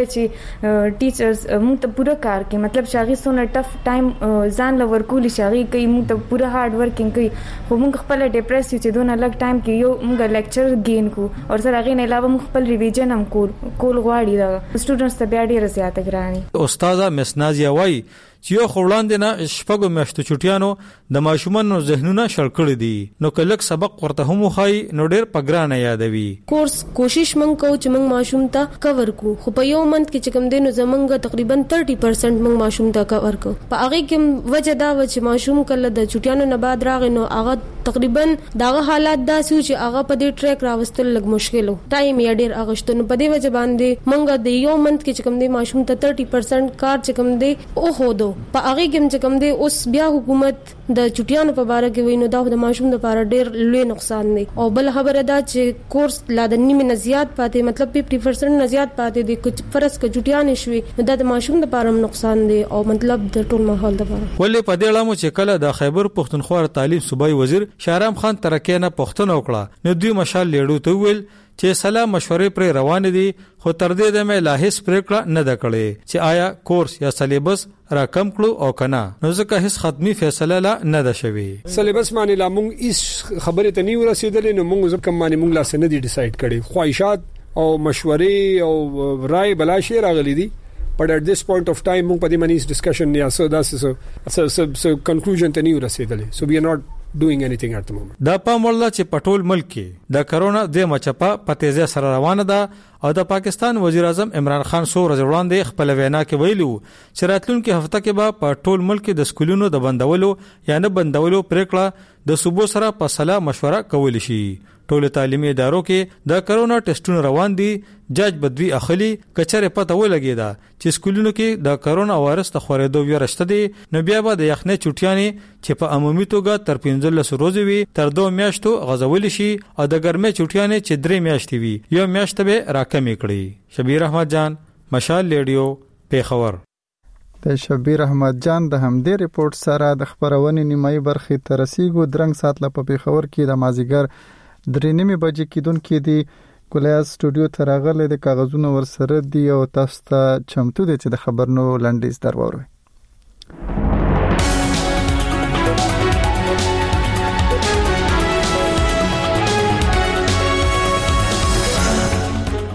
چې ټیچرز موږ ته پوره کار کوي مطلب شاغي سونه ټف ټایم ځان لور کولی شاغي کوي موږ ته پوره هارد ورکینګ کوي خو موږ خپل ډیپریس چې دونه لګ ټایم کې یو موږ لیکچر گین کو او سره غي نه علاوه موږ خپل ریویژن هم کول کول غواړي دا سټوډنټس ته بیا ډیر زیات ګرانی. استاده مسنازیا وايي چې یو خوړاندې نه شپږو میاشتو چټیانو د ماشومانو ذهنونه شړ کړی دي نو کله سبق ورته هم خای نو ډیر پګرانه یادوي. کورس کوشش مونږ کوو چې مونږ ماشوم ته کور کو خو په یو منت کې چې کوم دینو زمونږ تقریبا تیس پرسنټ مونږ ماشوم ته کور کو په هغه کې وجه دا و چې ماشوم کله د چټیانو نه بعد راغی نو هغه تقریبا داغه حالات داسې چې هغه په دې ټریک راوستل لګ مشکل ټایم یې ډیر اغشتنو په دې وجه باندې مونږ د یو منت کې چې کوم دی ماشوم ته تیس پرسنټ کار چې کوم دی او هو دو په هغه کې چې کوم دی اوس بیا حکومت د چټیانو په اړه کې ویني دا د ماشوم لپاره ډیر لوی نقصان دی او بل خبره دا چې کورس لا د نیمه نه زیات پاتې مطلب پنځه پرسنټ نه زیات پاتې دی کچ فرض ک چټیان شوي دا د ماشوم لپاره نقصان دی او مطلب د ټول ماحول لپاره. ولې په دې اړه چې کله د خیبر پختونخوا تعلیم صوبایي وزیر شهرام خان ترکیه نه پښتنه وکړه نو دوی مشال لیړو ته ویل چې سلام مشورې پر روان دي خو تر دې د مې لاهس پریکړه نه د کړې چې آیا کورس یا سلیبس را کم کړو او کنه نو ځکه هیڅ ختمي فیصله لا نه ده شوی. سلیبس باندې لا مونږ هیڅ خبره ته نه ورسېدلې نو مونږ ځکه باندې مونږ لا څه نه دي ډیسایډ کړي خواهشات او مشورې او رائے بلا شي راغلي دي but at this point of time مونږ په دې باندې ډسکشن یا so that's so so so conclusion ته نه ورسېدلې so we are not doing anything at the moment. دا پام ولله چې پټول ملک کې د کرونا د مچپا په تیزه سره روانه ده او د پاکستان وزیر اعظم عمران خان سو ورځ وړاندې خپل وینا کې ویلو چې راتلونکي هفته کې به په ټول ملک د سکولونو د بندولو یا نه بندولو پریکړه د صوبو سره په سلا مشوره کول شي. ټول تعلیمي ادارو کې د کرونا ټیسټونه روان دي جاج بدوی اخلي کچره پته ولګیدا چې سکولونو کې د کرونا وایرس ته خورېدو ویرشته دي نو بیا به د یخنې چټیانې چې په عمومي توګه تر پنځلس ورځې وي تر دوه میاشتو غځول شي او د ګرمۍ چټیانې چې درې میاشتې وي یو میاشت به راکمې کړي. شبیر احمد جان، مشال ریډیو، پیښور. د شبیر احمد جان د همدې ریپورت سره د خبرونې نیمایي برخې ترسیګو درنګ سات ل په پیښور کې د مازیګر درې نیمه بجې کېدونکې دي. ګولیاز سټوډیو ته راغلی د کاغذونو ورسره دي او تاسو ته چمتو دي چې د خبرونو لنډیز در واورئ.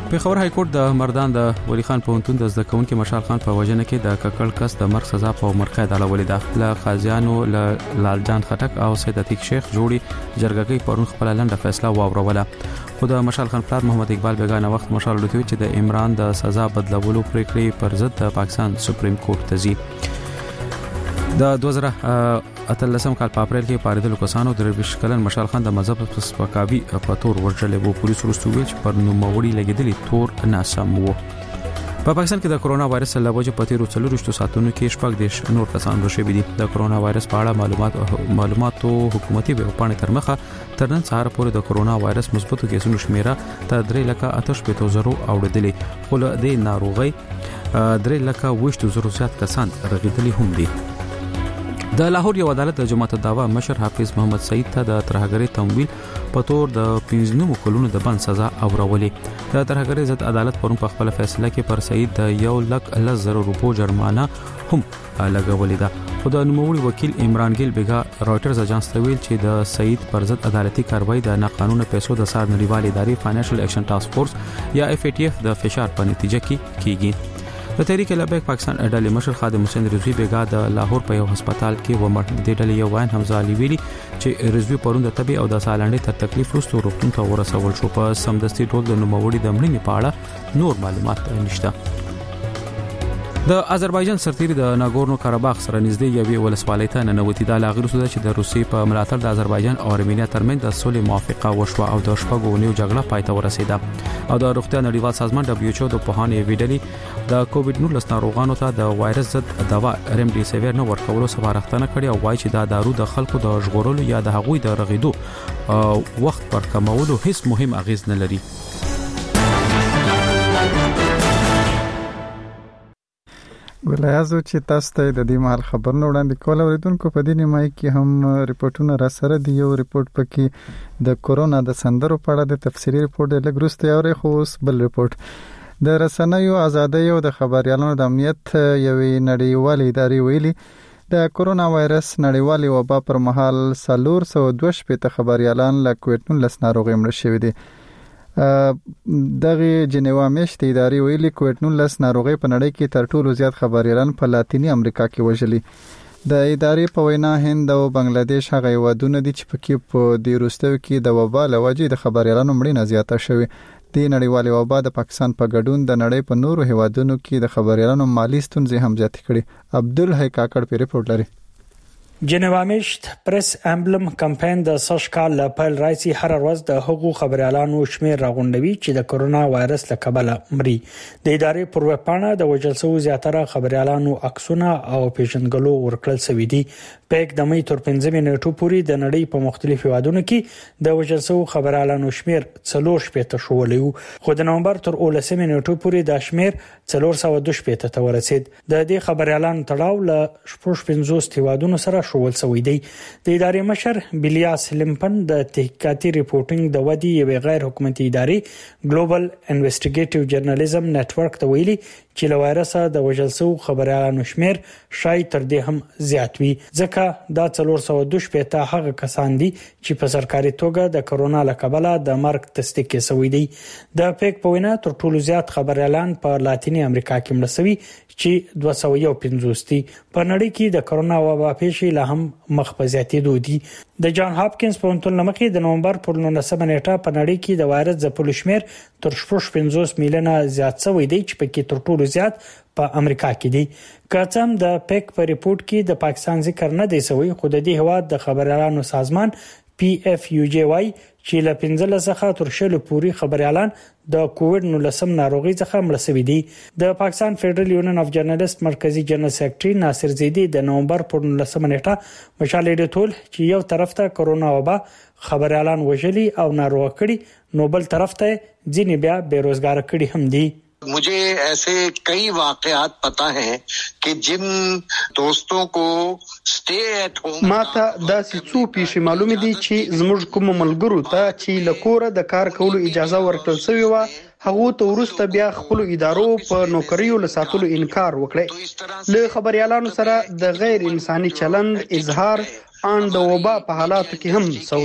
پیښور های کورټ د مردان د ولی خان پوهنتون د زده کوونکو مشال خان په وژنه کې د ککړ کس د مرګ سزا په مرقه اړولې ده. له قاضیانو لالجان خټک او سید عتیق شیخ جوړي جرګه پرون خپل لنډه فیصله واوروله. خو د مشال خان پلار محمد اقبال بیگانه وخت مشال لوتوي چې د عمران د سزا بدلولو پریکړې پر ضد د پاکستان سپریم کورټ ته ځي. د دوه زره اتلسم کال په اپریل کې پاریدلو کسانو د رویش کلن مشال خان د مذهب په سپکاوي په تور ورجلې وو. پولیس ورستو ویل چې پر نوموړي لګیدلی تور ناسم وو. په پاکستان کې د کرونا وایرس له وجې په تیرو څلورشتو ساعتونو کې شپږ دیش نور کسان روشي دي. د کرونا وایرس په اړه معلومات معلوماتو حکومتي ویبپاڼې تر مخه تر نن سهار پورې د کرونا وایرس مثبتو کیسونو شمیره تر درې لکه اته شپږ زرو اوریدلې. خو له دې ناروغي درې لکه وشت زرو زیات کسان رغیدلي هم دي. د لاهور یو عدالت د جماعت الدعوه مشر حافظ محمد سعید ته د ترهګری تمویل په تور د پنځه کلونو د بند سزا اورولې. د ترهګری ضد عدالت پرون په خپل فیصله کې پر سعید د یو لک لس زره روپو جرمانه هم لګولې ده. خو د نوموړي وکیل عمران ګیل بیگا رايټرز اجانس ته ویل چې د سعید پر ضد عدالتي کاروایی د ناقانونه پیسو د سار نړیوال ادارې فاینانشل ایکشن ټاسک فورس یا اف ای ټی اف د فشار په نتیجه کې کیږي. د تحریک لبیک پاکستان ډلې مشر خادم حسین رضوی بیگا د لاهور په یو هسپتال کې ومړ. د ډلې یو وین حمزه علي ویلي چې رضوی پرون د طبي او د سالنډي تر تکلیف وروسته روغتون ته ورسول شو. په سمدستي ټول د نوموړي د مړینې په اړه نور معلومات نشته. د آذربایجان سرتیری د ناګورنو کاراباخ سره نږدې یوې ولسوالۍ ته ننوتی. د لاغیر سوده چې د روسي په ملاتړ د آذربایجان او ارمینیا ترمنځ د صلح موافقه وشوه او د شپږو ونیو جګړه پای ته ورسیده. او د روغتیا نړیوال سازمان دبليو ایچ او د پوهانو ویډلی د کووډ نولس ناروغانو ته د وایرس ضد دوا رمډي سیویر نه ورکولو سپارښتنه کړې او وایي چې دا دارو د خلکو د ژغورلو یا د هغوی د رغیدو وخت پر کمولو هیڅ مهم اغیز نه لري. ګلایازو چې تاسو ته د دې مهال خبرونه وړاندې کول اوریدونکو په دې نیمای کې هم ریپورتونه را سره دی. یو ریپورت پکې د کورونا د سندرو په اړه د تفصیلی ریپورت د لګروسته اوري. خو اوس بل ریپورت د رسنیو ازادۍ او د خبريالانو د امنیت یوې نړیوالې ادارې ویلي د کورونا وایرس نړیوالې وبا پر مهال څلور سوه دوه شپږ خبريالان له کووډ نولس ناروغي مړ شوي دي. دغه جنیوا میشتې ادارې ویلي کووډ نولس ناروغي په نړۍ کې تر ټولو زیات خبريالان په لاتینی امریکا کې وژلي. د ادارې په وینا هند او بنگلاديش هغه ودونه دي چې پکې په دې وروستیو کې د وبا له وجې د خبريالانو مړینه زیاته شوې. د نړیوالې وبا د پاکستان په ګډون د نړۍ په نورو هیوادونو کې د خبريالانو مالی ستونزې هم زیاتې کړې. عبدالحی کاکړ په ریپورت لري. جنیوا میشت پریس امبلم کمپاین د سش کال له پیل راځي هر ورځ د حقوق خبريالانو شمیر راغونډوي چې د کرونا وایرس له کبله مري. د ادارې پر وپاڼه د وجل سو زیاتره خبريالانو عکسونه او پیژنګلو ورکړل شوې دي. پېک د مې تر پنځمې نیټو پورې د نړۍ په مختلفو هیوادونو کې د وجل سو خبريالانو شمیر څلور شپږ شولې. خو د نومبر تر اولسمې نیټو پورې د شمیر څلور سوه دوه شپږ ته ورسید. د دې خبريالانو تړاو له شپږ پنځوس هیوادونو سره شول سوی دی. د ادارې مشر بیلیاس لمپن د تحقیقاتي ریپورټینګ د ودی یو غیر حکومتي ادارې ګلوبل انویسټیګیټیو جرنالیزم نتورک ته ویلي چې له وایرسه د وژل شو خبريالانو شمیر شاید تر دې هم زیات وي ځکه دا څلور سوه دوه شپږ هغه کسان دي چې په سرکاري توګه د کرونا له کبله د مرګ تصدیق شوی دی. د پیک په وینا تر ټولو زیات خبريالان په لاتینی امریکا کې مړ شوي چې دوه سوه پنځوس دي. په نړۍ کې د کرونا وبا پیښې له هم مخ په زیاتېدو دي. د جان هاپکینز پوهنتون لمخې د نومبر پر نولسمه نیټه په نړۍ کې د وایرس ځپلو شمیر تر شپږ پنځوس میلیونه زیات شوی دی چې پکې تر ټولو زیات په امریکا کې دي. کڅم د پیک په ریپورت کې د پاکستان ذکر نه دی شوی خو د دې هواد د خبريالانو سازمان پی اف یو جی واي چې له پنځلس څخه تر شلو پورې خبريالان د کووډ نولس ناروغي څخه مړ شوي دي. د پاکستان فدرل یونین اف جرنالست مرکزی جنرال سیکریټري ناصر زیدی د نومبر پر نولسمه نیټه مشالې د ټول چې یو طرف ته کرونا وبا خبريالان وژلي او ناروغ کړي نو بل طرف ته ځینې بیا بیروزګار کړي هم دي. मुझे ऐसे कई वाकयात पता हैं कि जिन दोस्तों को स्टे एट होम ماته داسې څو پیښې معلومې دي چې زموږ کوم ملګرو ته چې له کوره د کار کولو اجازه ورکړل شوې و هغه ته ورسته بیا خپل ادارو په نوکریو له ساتلو انکار وکړي. له خبريالانو سره د غیر انساني چلند اظهار ان د وبا په حالاتو کې هم سوي دي.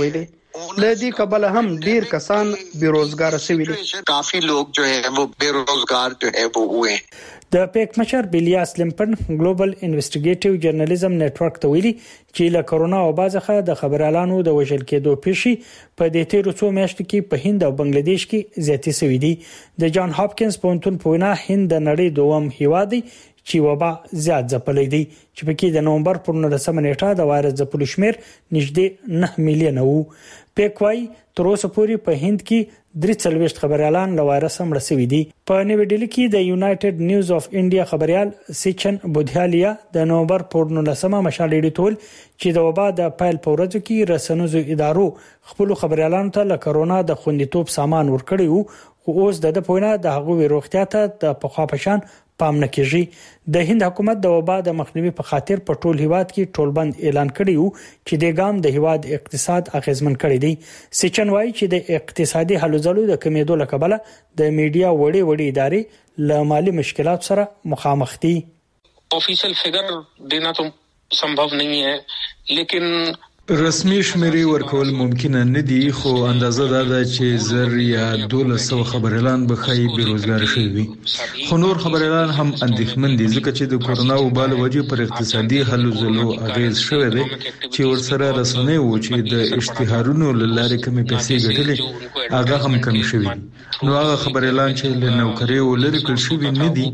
لدی کبل هم ډیر کسان بیروزګار شوي دي. काफी लोग जो है वो बेरोजगार जो है वो हुए. د پیک مشر بیلیاس لمپن ګلوبل انویسټیګیټیو جرنالیزم نتورک ته ویلي چې له کرونا او بازخه د خبرالانو د وژل کېدو پیښې په دې تیرو څو میاشتو کې په هند او بنگلاديش کې زیاتې شوې دي. د جان هاپکینز پوهنتون په وینا هند د نړۍ دوم هیواد دی چې وبا زیات ځپلې دي چې په کې د نومبر پر نولسمه نیټه د وایرس ځپلو شمیر نږدې نه میلیون وو. پیکوای تر اوسه پورې په هند کې درې څلويشت خبريالان له وایرس مړ شوي دي. په نیو ډیلی کې د یونایټډ نیوز اف انډیا خبريال سیچن بودھالیا د نومبر پر نولسمه مشال ایډیټول چې د وبا د پایل په ورځو کې رسنوزو ادارو خپل خبريالانو ته له کرونا د خوندیتوب سامان ورکړی وو، خو اوس د پوینه د هغوی روغتیا ته د پخوا پشان پام نه کیږي. د هند حکومت د وبا د مخنیوي په خاطر په ټول هیواد کې ټولبند اعلان کړی وو چې د ګام د هیواد اقتصاد اغیزمن کړی دی. سیچن وايي چې د اقتصادي هلو ځلو د کمیدو لکبله د میډیا وړي وړي ادارې له مالی مشکلات سره مخامخ دي. ऑफिशियल फिगर देना तो संभव नहीं है, लेकिन رسمي شمیرې ورکول ممکن نه دي، خو اندازه دا ده چې زر یا دولس سو خبريالان به خای بیروزګار شوي، خو نور خبريالان هم اندېښمن دي ځکه چې د کورونا وبا له وجې پر اقتصادي هلو ځلو اغیز شوی دی چې ورسره رسنۍ وو چې د اشتهارونو له لارې کمی پیسې ګټلې هغه هم کم شوي دي. نو هغه خبريالان چې له نوکری ولري کول شوي نه دي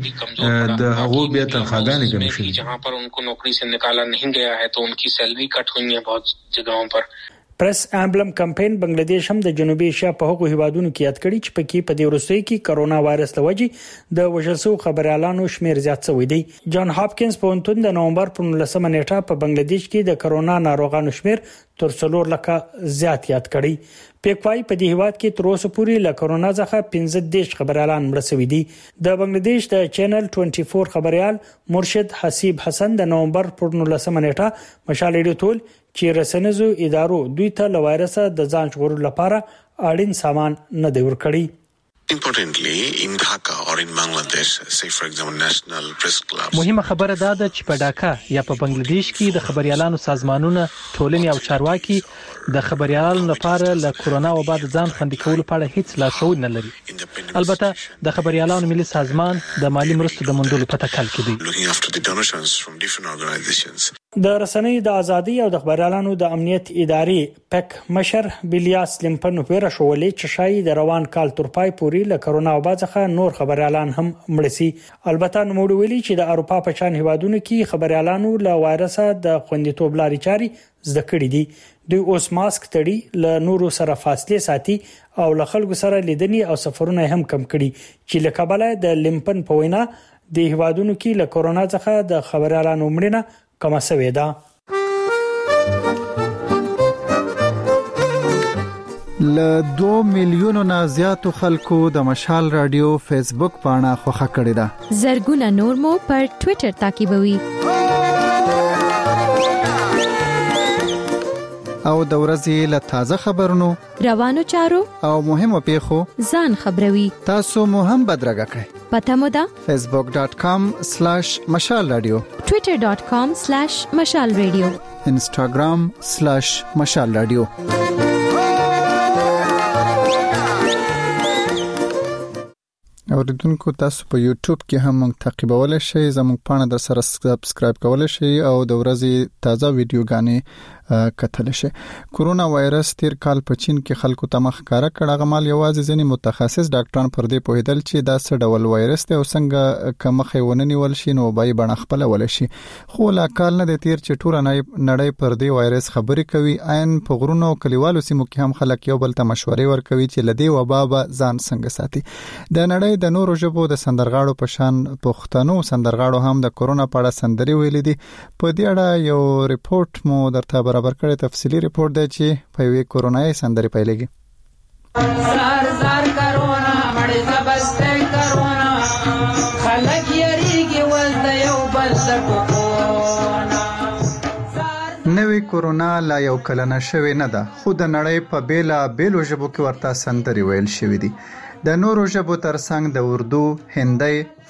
د هغو بیا تنخواګانې کم شوي جہاں پر ان کو نوکری سے نکالا نہیں گیا ہے تو ان کی سیلری کٹ ہوئی ہے بہت جگہوں پر. پریس امبلم کمپاین بنگلاديش هم د جنوبي ایشیا په هغو هیوادونو کې یاد کړی چې پکې په دې وروستۍ کې کرونا وایرس لوجې د وژل خبريالانو شمیر زیات شوی دی. جان هاپکینز پوهنتون د نومبر پر نولسمه نیټه په بنگلاديش کې د کرونا ناروغانو شمیر تر څلور لکه زیات یاد کړی. پیکوای په دې هیواد کې تر اوسه پورې له کرونا څخه پنځه دیش خبريالان مړ شوي دي. د بنگلاديش د چینل چوبیس خبريال مرشد حسیب حسن د نومبر پر نولسمه نیټه مشال ایډیټول چې رسنیزو ادارو دوی ته له وایرس د ځان ژغورلو لپاره اړین سامان نه دی ورکړی. Importantly, in Dhaka or in Bangladesh, say for example National Press Club. مهمه خبره دا ده چې په ډاکا یا په بنگلاديش کې د خبريالانو سازمانونه، ټولنې او چارواکي د خبريالانو لپاره له کورونا وبا د ځان خوندي کولو په اړه هیڅ لارښوونه نه لري. البته د خبريالانو ملي سازمان د مالی مرستو د موندلو په تکل کې دی. Looking after the donations from different organizations. د رسنۍ د ازادي او د خبريالانو د امنیت ادارې پک مشر بیلیاس لمپن ویره شولې چې شای د روان کال تر پای پورې له کرونا وبا څخه نور خبريالان هم مړ شي. البته نو ویلي چې د اروپا په شان هیوادونو کې خبريالانو له وایرس د خوندیتوب لارې چاري زده کړې دي. دوی اوس ماسک تړي، له نورو سره فاصله ساتي او له خلکو سره لیدنې او سفرونه هم کم کړي چې له کبله د لمپن په وینا د هیوادونو کې له کرونا څخه د خبريالانو مړینه کما سوي ده. ل دو میلیونو نه زیاتو خلکو د مشال رادیو فیسبوک پاڼه خوښه کړې ده. زرګونه نور مو پر ټوئیټر تعقیبوي او د ورځې له تازه خبرونو، روانو چارو او مهمو پیښو ځان خبروي. تاسو مو هم بدرګه کړئ. پته مو ده facebook dot com slash mashal radio, twitter dot com slash mashal radio, instagram slash mashal radio. اوریدونکو تاسو په یوټیوب کې هم موږ تعقیبولای شئ، زموږ پاڼه در سره سبسکرایب کولای شئ او د ورځې تازه ویډیوګانې کتل شي. کورونا وایرس تیر کال په چین کې خلکو ته مخ کار کړه. غمال یوازې ځینې متخصص ډاکټران پر دې پوهیدل چې دا څه ډول وایرس دی او څنګه کومه وننی ول شي نو بای بڼه خپل ول شي. خو لا کال نه د تیر چې ټول نړۍ پر دې وایرس خبرې کوي، عین په غرونو کلیوالو سیمو کې هم خلک یو بل ته مشورې ورکوي چې لدی وبا به ځان څنګه ساتي. د نړۍ د نورو ژبو د سندرغاړو په شان پښتنو سندرغاړو هم د کورونا په اړه سندري ویلي دي. په دې اړه یو ریپورت مو درته برابر کړی، تفصیلی ریپورت دی چې په وی کورونای سندري پیلېږي. زار زار کرونا مړ زبسته کرونا خلک یریږي ول د یو بل ټکونا. نوې کورونا لا یو کلنه شوی نه ده، خو د نړۍ په بیلا بیلو ژبو کې ورته سندري ویل شوی دي. د نورو ژبو ترڅنګ د اردو، هندۍ،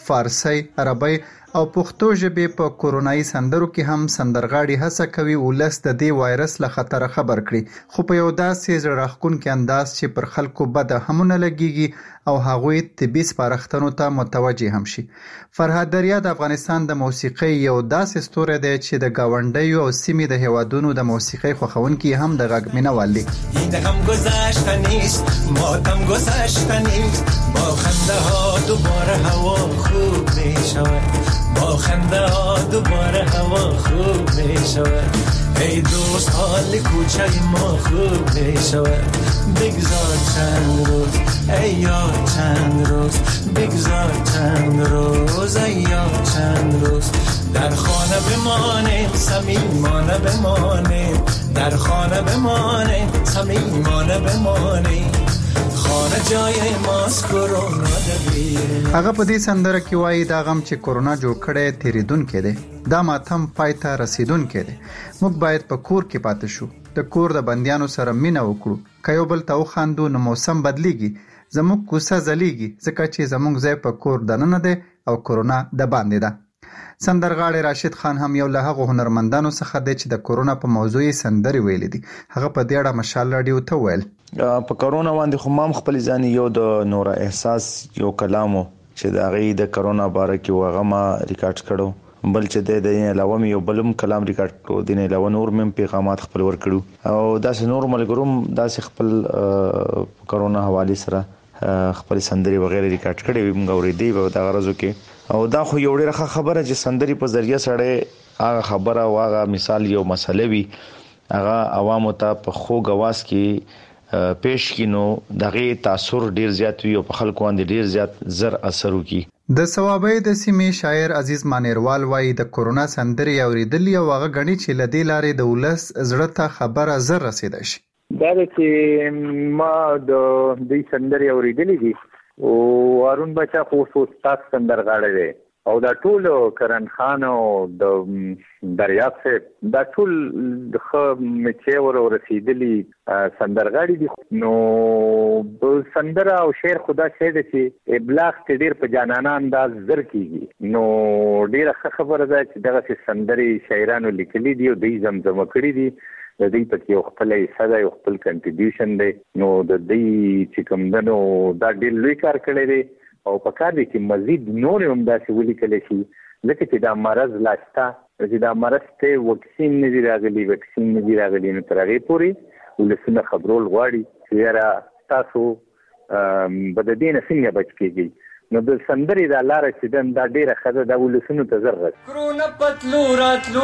فارسی، عربی او پښتو ژبې په کورونایي سندرو کې هم سندرغاړي هڅه کوي ولس د دې وایرس له خطر خبر کړي، خو په یو داسې زړه راښکونکي انداز چې پر خلکو بد هم نه لګیږي او هغوی طبي سپارښتنو ته متوجه هم شي. فرهاد دریا د افغانستان د موسیقۍ یو داسې ستوری دی چې د گاونډیو او سیمې د هیوادونو د موسیقۍ خوښونکي هم د غږ مینه‌وال دي. این غم گذشته نیست، ماتم گذشته نیست، با خنده ها دوباره هوا خوب می شود، با خنده ها دوباره هوا خوب می شود، ای دوست حال کوچه ما خوب می شود، بگذار چند روز ای یار چند روز، بگذار چند روز ای یار چند روز، در خانه بمانیم صمیمانه بمانیم، در خانه بمانیم صمیمانه بمانیم، خانه جای ماست کرونا دبیر. هغه په دې سندره کې وایي دا غم چې کرونا جوړ کړی تیریدونکی دی، دا ماتم پای ته رسیدونکی دی. موږ باید په کور کې پاتې شو، د کور د بندیانو سره مینه وکړو، که یو بل ته وخاندو نو موسم بدلیږي، زموږ کوڅه ځلیږي ځکه چې زموږ ځای په کور دننه دی او کرونا د باندې ده. سندرغاړی راشد خان هم یو له هغو هنرمندانو څخه دی چې د کرونا په موضوع یې سندرې ویلې دي. هغه په دې اړه مشال راډیو ته ویل په کرونا باندې خو مام خپل ځان یو د نور احساس یو کلامو چې د غي د کرونا باره کې وغه ما ریکارډ کړو، بل چې د دې علاوه یو بلم کلام ریکارډ کړو، د نه علاوه نور مم پیغامات خپل ور کړو او داسې نور ملګروم داسې خپل کرونا حواله سره خپل سندري وغیرہ ریکارډ کړي ویم غوړې دی په دا غرضو کې. او دا خو یو ډیره خبره چې سندري په ذریعہ سره هغه خبره واغه مثال یو مسله وی هغه عوامو ته په خو غواس کې پیش کینو دغه تاثیر ډیر زیات وی او په خلکو باندې ډیر زیات زر اثر وکي. د ثوابې د سیمې شاعر عزیز مانیروال وایي د کرونا سندري اوریدل یو هغه غني چې لدی لارې د ولس زړه ته خبره زر رسیدای شي. دا چې ما د دې سندري اوریدلې دي او هارون بچا خو استاد سندرغاړی دی او دا ټول کرن خان او د دریاب صاحب دا ټول خو مچې ور رسیدلی سندرغاړي دي. نو سندره او شعر خدا شه دي چې ابلاغ ته ډیر په جانانه انداز زر کیږي. نو ډیره خبره ده چې دغه سندري شاعرانو لیکلي دي او د زمزمه کړی دي، د دې په کې یو خپل حصہ یو خپل کنټریبیوشن دی. نو د دې چې کوم دنو دا ډیر لوی کار کړی دی او په کار دی چې مزید نور هم داسې ولیکل شي لکه چې دا مرض لاشتا چې دا مرض ته وکسین نه دی راغلی، وکسین نه دی راغلی، نو تر هغې پورې ولسونه خبرول غواړي چې یاره تاسو به د دې نه څنګه بچ کېږئ. نو د سندري د لارې چې دن دا ډیره خزه د ولسونو ته ضرورت کرونه پتلو راتلو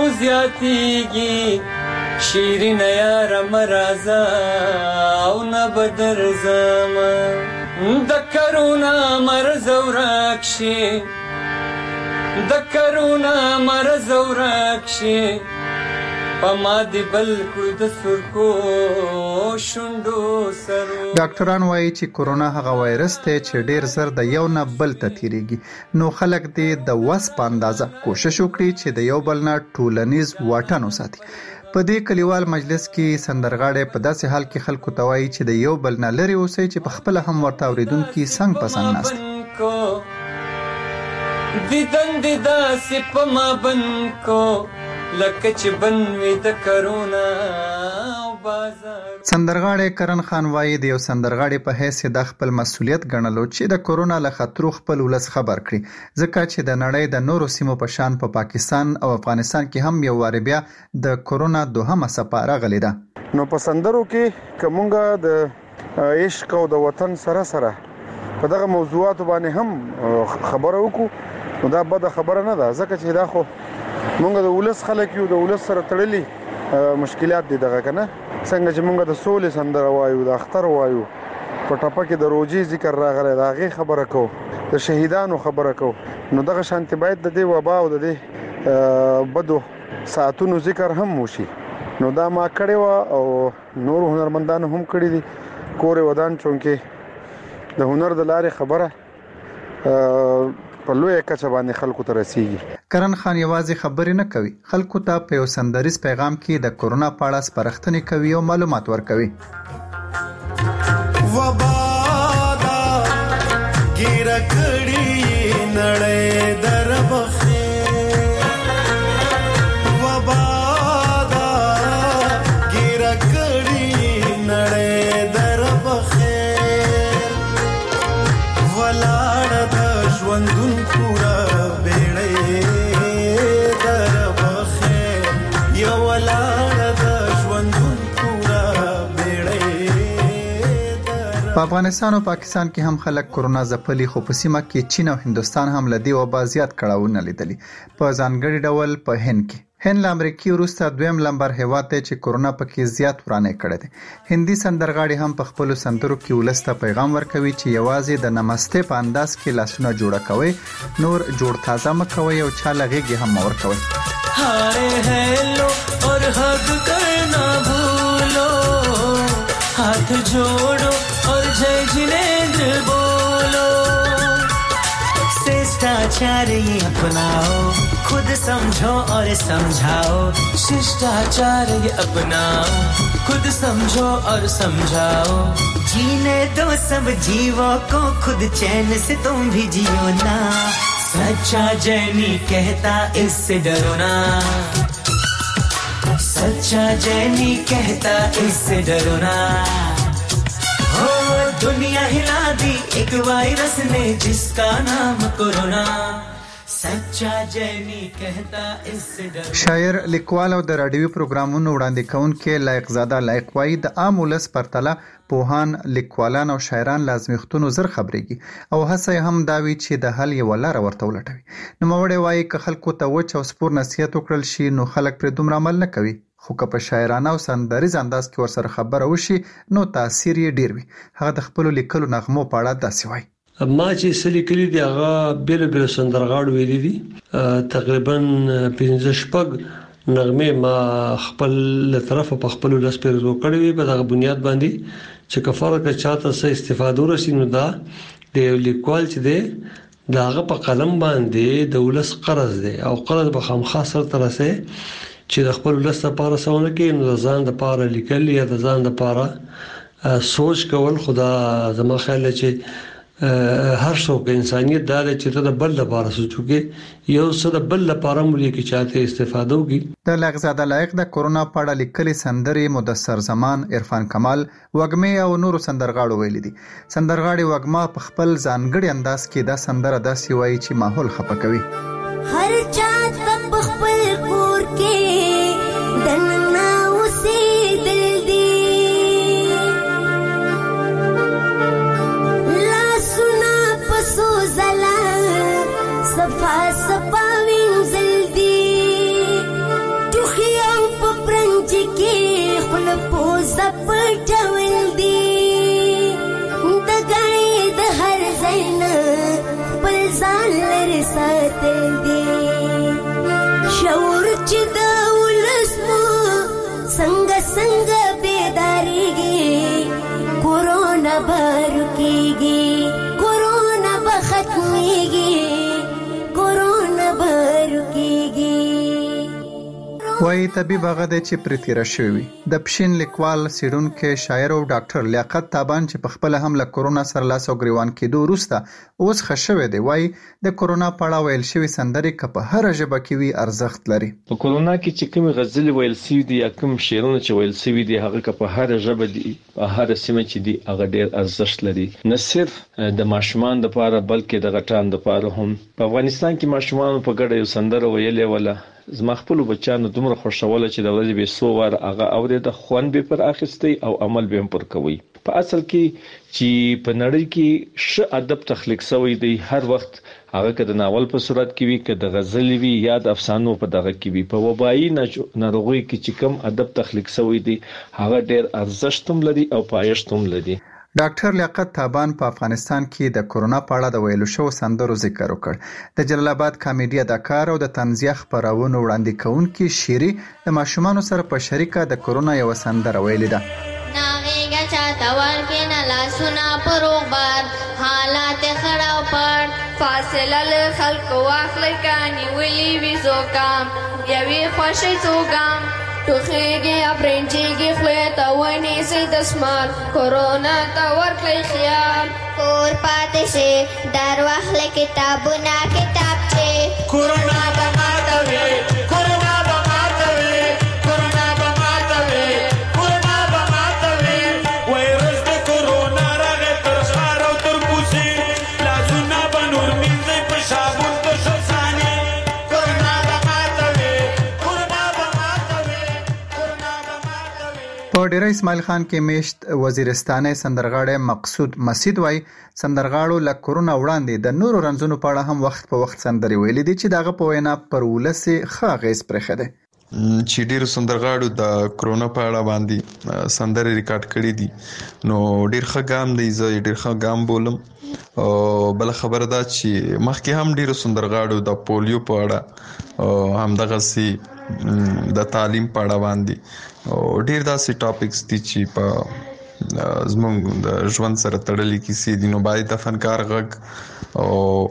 زیاتیږي شیرین یار مرزا او نه بدر زما د کرونا مرز ورکشي د کرونا مرز ورکشي پما دی بل کړ د سرکو شوندو سرو. ډاکټران وایي چې کرونا هغه وایرس ته چې ډیر زر د یو نه بل ته تیریږي، نو خلک دې د وس په اندازه کوشش وکړي چې د یو بل نه ټولنیز واټن وساتي. په دې کلیوال مجلس کې سندرغاړي په داسې حال کې خلکو ته وایي چې د یو بل نه لري اوسئ چې په خپل هم ورته اوریدونکو څنګه پسند ناست دیدن دیدا سپ ما بن کو لکه چې بن وي د کرونا بازار. سندرغاړي کرن خان وایي د یو سندرغاړي په حیث د خپل مسولیت ګڼلو چې د کرونا له خطرو خپل ولس خبر کړي، ځکه چې د نړۍ د نورو سیمو په شان په پا پاکستان او افغانستان کې هم یو واره بیا د کرونا دوهمه څپه راغلې ده. نو په سندرو کې کومګه د عشق او د وطن سره سره په دغه موضوعات باندې هم خبره وکړو، نو دا بده خبره نه ده ځکه چې دا خو مونږ د ولس خلک یو، د ولس سره تړلي مشکلات دي دغه کنه څنګه چې مونږ د سولې سندره وایو، د اختر وایو، په ټپه کې د روزي ذکر راغلی دا غي خبره کو، د شهیدانو خبره کو. نو دغه شانتي باید د دې وبا او د دې بدو ساعتونو ذکر هم وشي. نو دا ما کړی و او نور هنرمندانو هم کړی دي. کور ودان چونکه د هنر د لارې خبره په لوی کچه باندې خلکو ته رسیږي. کرن خان یوازې خبرې نه کوي، خلکو ته په یو سندریز پیغام کې د کرونا په اړه سپارښتنې کوي او معلومات ورکوي. وبا دا ګیر کړي نړۍ در بخیر وبادا ګیر کړي نړۍ در بخیر ولاړ د ژوندون پورا بیړۍ در بخیر یو ولاړ د ژوندون پورا په افغانستان او پاکستان کې هم خلک کرونا ځپلي خو په سیمه کې چین او هندستان هم لدی وبا زیات کړهونه لیدلي په ځانګړي ډول په هند کې هند له امریکای وروسته دویم لمبر هیواد دی چې کرونا پکې زیات ورانه کړی دی هندي سندرغاړي هم په خپل سندرو کې ولسته پیغام ورکوي چې یوازې د نمسته په انداز کې لاسونه جوړه کوي نور جوړ تازه مکوي او چا لغېږي هم ورکوي هاي هلو और हग करना भूलो हाथ जोड़ो और जय जिनेंद्र बोलो शिष्टाचार ये अपनाओ खुद समझो और समझाओ शिष्टाचार ये अपनाओ खुद समझो और समझाओ जीने दो सब जीवों को खुद चैन से तुम भी जियो ना सच्चा जैनी कहता इससे डरो ना सच्चा जैनी कहता इससे डरो ना हो दुनिया हिला दी एक वायरस ने जिसका नाम कोरोना सच्चा जैनी कहता इससे डरो شاعر لیکوال او د رادیوي پروګرامونو وړاندې کوونکی لایق زاده لایق وای د عام ولس پرتله پوهان لیکوالان او شاعران لازمختونو زر خبريږي او هڅه هم داوي چې د حل یو لار ورته ولټوي نو موړې وای ک خلکو ته وچ او سپور نصیحت وکړل شي نو خلک پر دومره عمل نه کوي خو که په شاعرانه او سندریز انداز کې ورسره خبره وشي نو تاثیر یې ډیر وي هغه د خپل لیکلو نغمو په اړه داسې وای ما چې سلی کلی دی هغه بیل بیل سندرغاړو ویلي دي تقریبا پنځه شپږ نغمه ما خپل طرفه په خپل لاس پر وکړې وي په دغه بنیاد باندې چې کفاره که چاته څه استفاده ورسي نو دا د لیکوال چې دی داغه په قلم باندې د ولس قرض دی او قرض به خامخا سره ترسه چې د خپل ولس لپاره سونه کې نو ځان د لپاره لیکل یا د ځان د لپاره سوچ کول خدا زما خیال چې هر څوک انسانيت دا چې د بل لپاره سوچوږي یو څه د بل لپاره ملي کې چاته استفاده وکړي د لغزاده لایق د کورونا په اړه لیکلي سندرې مدثر زمان عرفان کمال وګمه او نورو سندرغاړو ویل دي سندرغاړي وګما په خپل ځانګړي انداز کې دا سندره داسې وایي چې ماحول خپه کوي هر چا په خپل کور کې دننا اوسې دل دی لا سنا پسو زلا صفا صفا وینځل دی ټوخیو په پرنج کې خپل پوز پټول دی د غړې د هر زین پر ځان لري ساتل دی شعور چې دا ولسمو څنګه څنګه بیداریږي کورونا بار کېږي کورونا به ختمېږي کورونا بار کېږي وای طبيب هغه د چې پرتیر شوی د پښین لیکوال سیډونکو شاعر او ډاکټر لیاقت تابان چې په خپل هم له کورونا سره لاس او ګریوان کېدو وروسته اوس خښوي دی وای د کورونا په اړه ویل شوی سندرې ک په هر ژبه کې وی ارزښت لري په کورونا کې چې کوم غزل ویل شوی دی یا کوم شعرونه چې ویل شوی دی هغه ک په هر ژبه دی په هر سیمه چې دی هغه ډیر ارزښت لري نه صرف د ماشومان لپاره بلکې د غټان لپاره هم په افغانستان کې ماشومان په ګډه یو سندره ویلې ولا زما خپل بچانو دومره خوشاله چې د ورځې به سو ور هغه اوري د خوان به پر اخستي او عمل به پر کوي په اصل کې چې په نړۍ کې ش ادب تخلیق شوی دی هر وخت هغه کده ناول په صورت کې وی کده غزل وی یاد افسانو په دغه کې وی په وبایي ناروغي کې چې کم ادب تخلیق شوی دی هغه ډیر ارزښت هم لري او پایښت هم لري ډاکټر لیاقت تابان په افغانستان کې د کورونا په اړه د ویلو شو سندرو ذکر وکړ د جلال آباد کامیډي اداکار او د طنزیه خبرونه وړاندې کوونکی شيري د ماشومان سره په شریکه د کورونا یو سندره ویلې ده ناغیگا چاہتا ورکی نلا سنا پروغ بار حالات خڑاو پر فاصله لخلق واخلکانی ولی ویزو کام یوی خوشی توگام ټوخیږي افرینچیږي خولې ته ونیسئ دسمال کورونا ته ورکړئ خیال کور پاتې شي در واخلئ کتابونه کتابچې کورونا به ماته وي کورونا به ماته وي کورونا به ماته وي کورونا به ماته وي وایرس د کورونا راغی تر ښار او تر کوڅې لاسونه به نور مینځئ په صابون په ښه ثانیې کورونا به ماته وي کورونا به ماته وي کورونا به ماته وي. په ډیره اسماعیل خان کې میشت وزیرستاني سندرغاړی مقصود مسید وای سندرغاړو له کورونا وړاندې د نورو رنځونو په اړه هم وخت په وخت سندري ویلي دي چې دغه په وینا پر ولسي ښه اغېز پرېښی دی چې ډیرو سندرغاړو د کرونا په اړه باندې سندري ریکارډ کړي دي نو ډیر ښه ګام دی زه ډیر ښه ګام بولم او بل خبره ده چې مخکې هم ډیرو سندرغاړو د پولیو په اړه هم دغه سي د تعلیم په اړه باندې او ډیر داسې ټاپکس دي چې په زموږ د ژوند سره تړلي کیسې دي نو باید د فنکار غږ او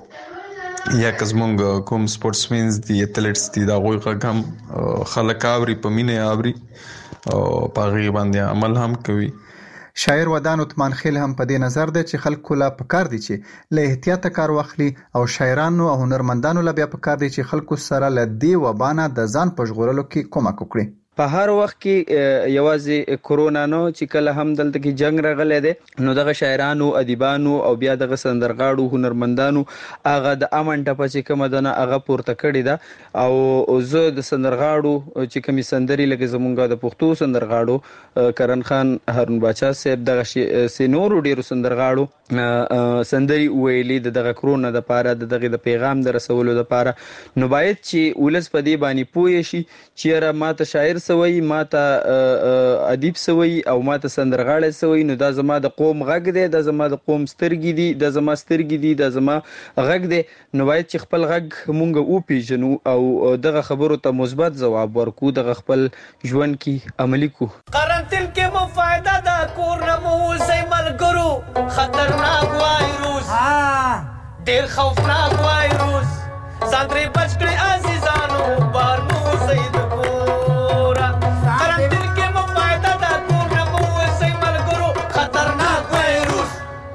یا که زموږ کوم سپورټسمینز دي ایتھلیټس دي دا غوي غږ هم خلک اوري په مینه اوري او په غي باندې عمل هم کوي. شاعر ودان عثمان خیل هم په دې نظر دی چې خلکو لا پکار دي چې له احتیاط کار واخلي او شاعرانو او هنرمندانو لا بیا پکار دي چې خلکو سره له دې وبانه د ځان پښغورلو کې کومک وکړي. په هر وخت کې یوازې کورونا نو چې کله هم دلته کې جنگ راغلی دی نو دغه شاعرانو ادیبانو او بیا دغه سندرغاړو هنرمندانو هغه د امن ټپه چې کومه ده هغه پورته کړې ده او زه د سندرغاړو چې کومې سندري لکه زمونږ د پښتو سندرغاړو کرن خان هارون باچا صاحب دغه سينورو ډیرو سندرغاړو سندري ویلي دغه کورونا د پاره دغه د پیغام د رسولو د پاره نو باید چې ولس په دې باندې پوه شي چې را ماته شاعر سوي ماته ادیب سوي او ماته سندرغاړی سوي نو دا زما د قوم غږ دی دا زما د قوم سترګې دي دا زما سترګې دي دا زما غږ دی نو باید چې خپل غږ مونږ او پیژنو او دغه خبرو ته مثبت ځواب ورکو دغه خپل ژوند کې عملی کو. قرنطین کې مو فائدہ دا کور نه مو زې ملګرو خطرناک وایروس ډېر خوفناک وایروس ځان ترې بچ کړئ عزیزانو بار مو زې د کوره قرنطین کې مو فائدہ دا کور نه مو زې ملګرو خطرناک وایروس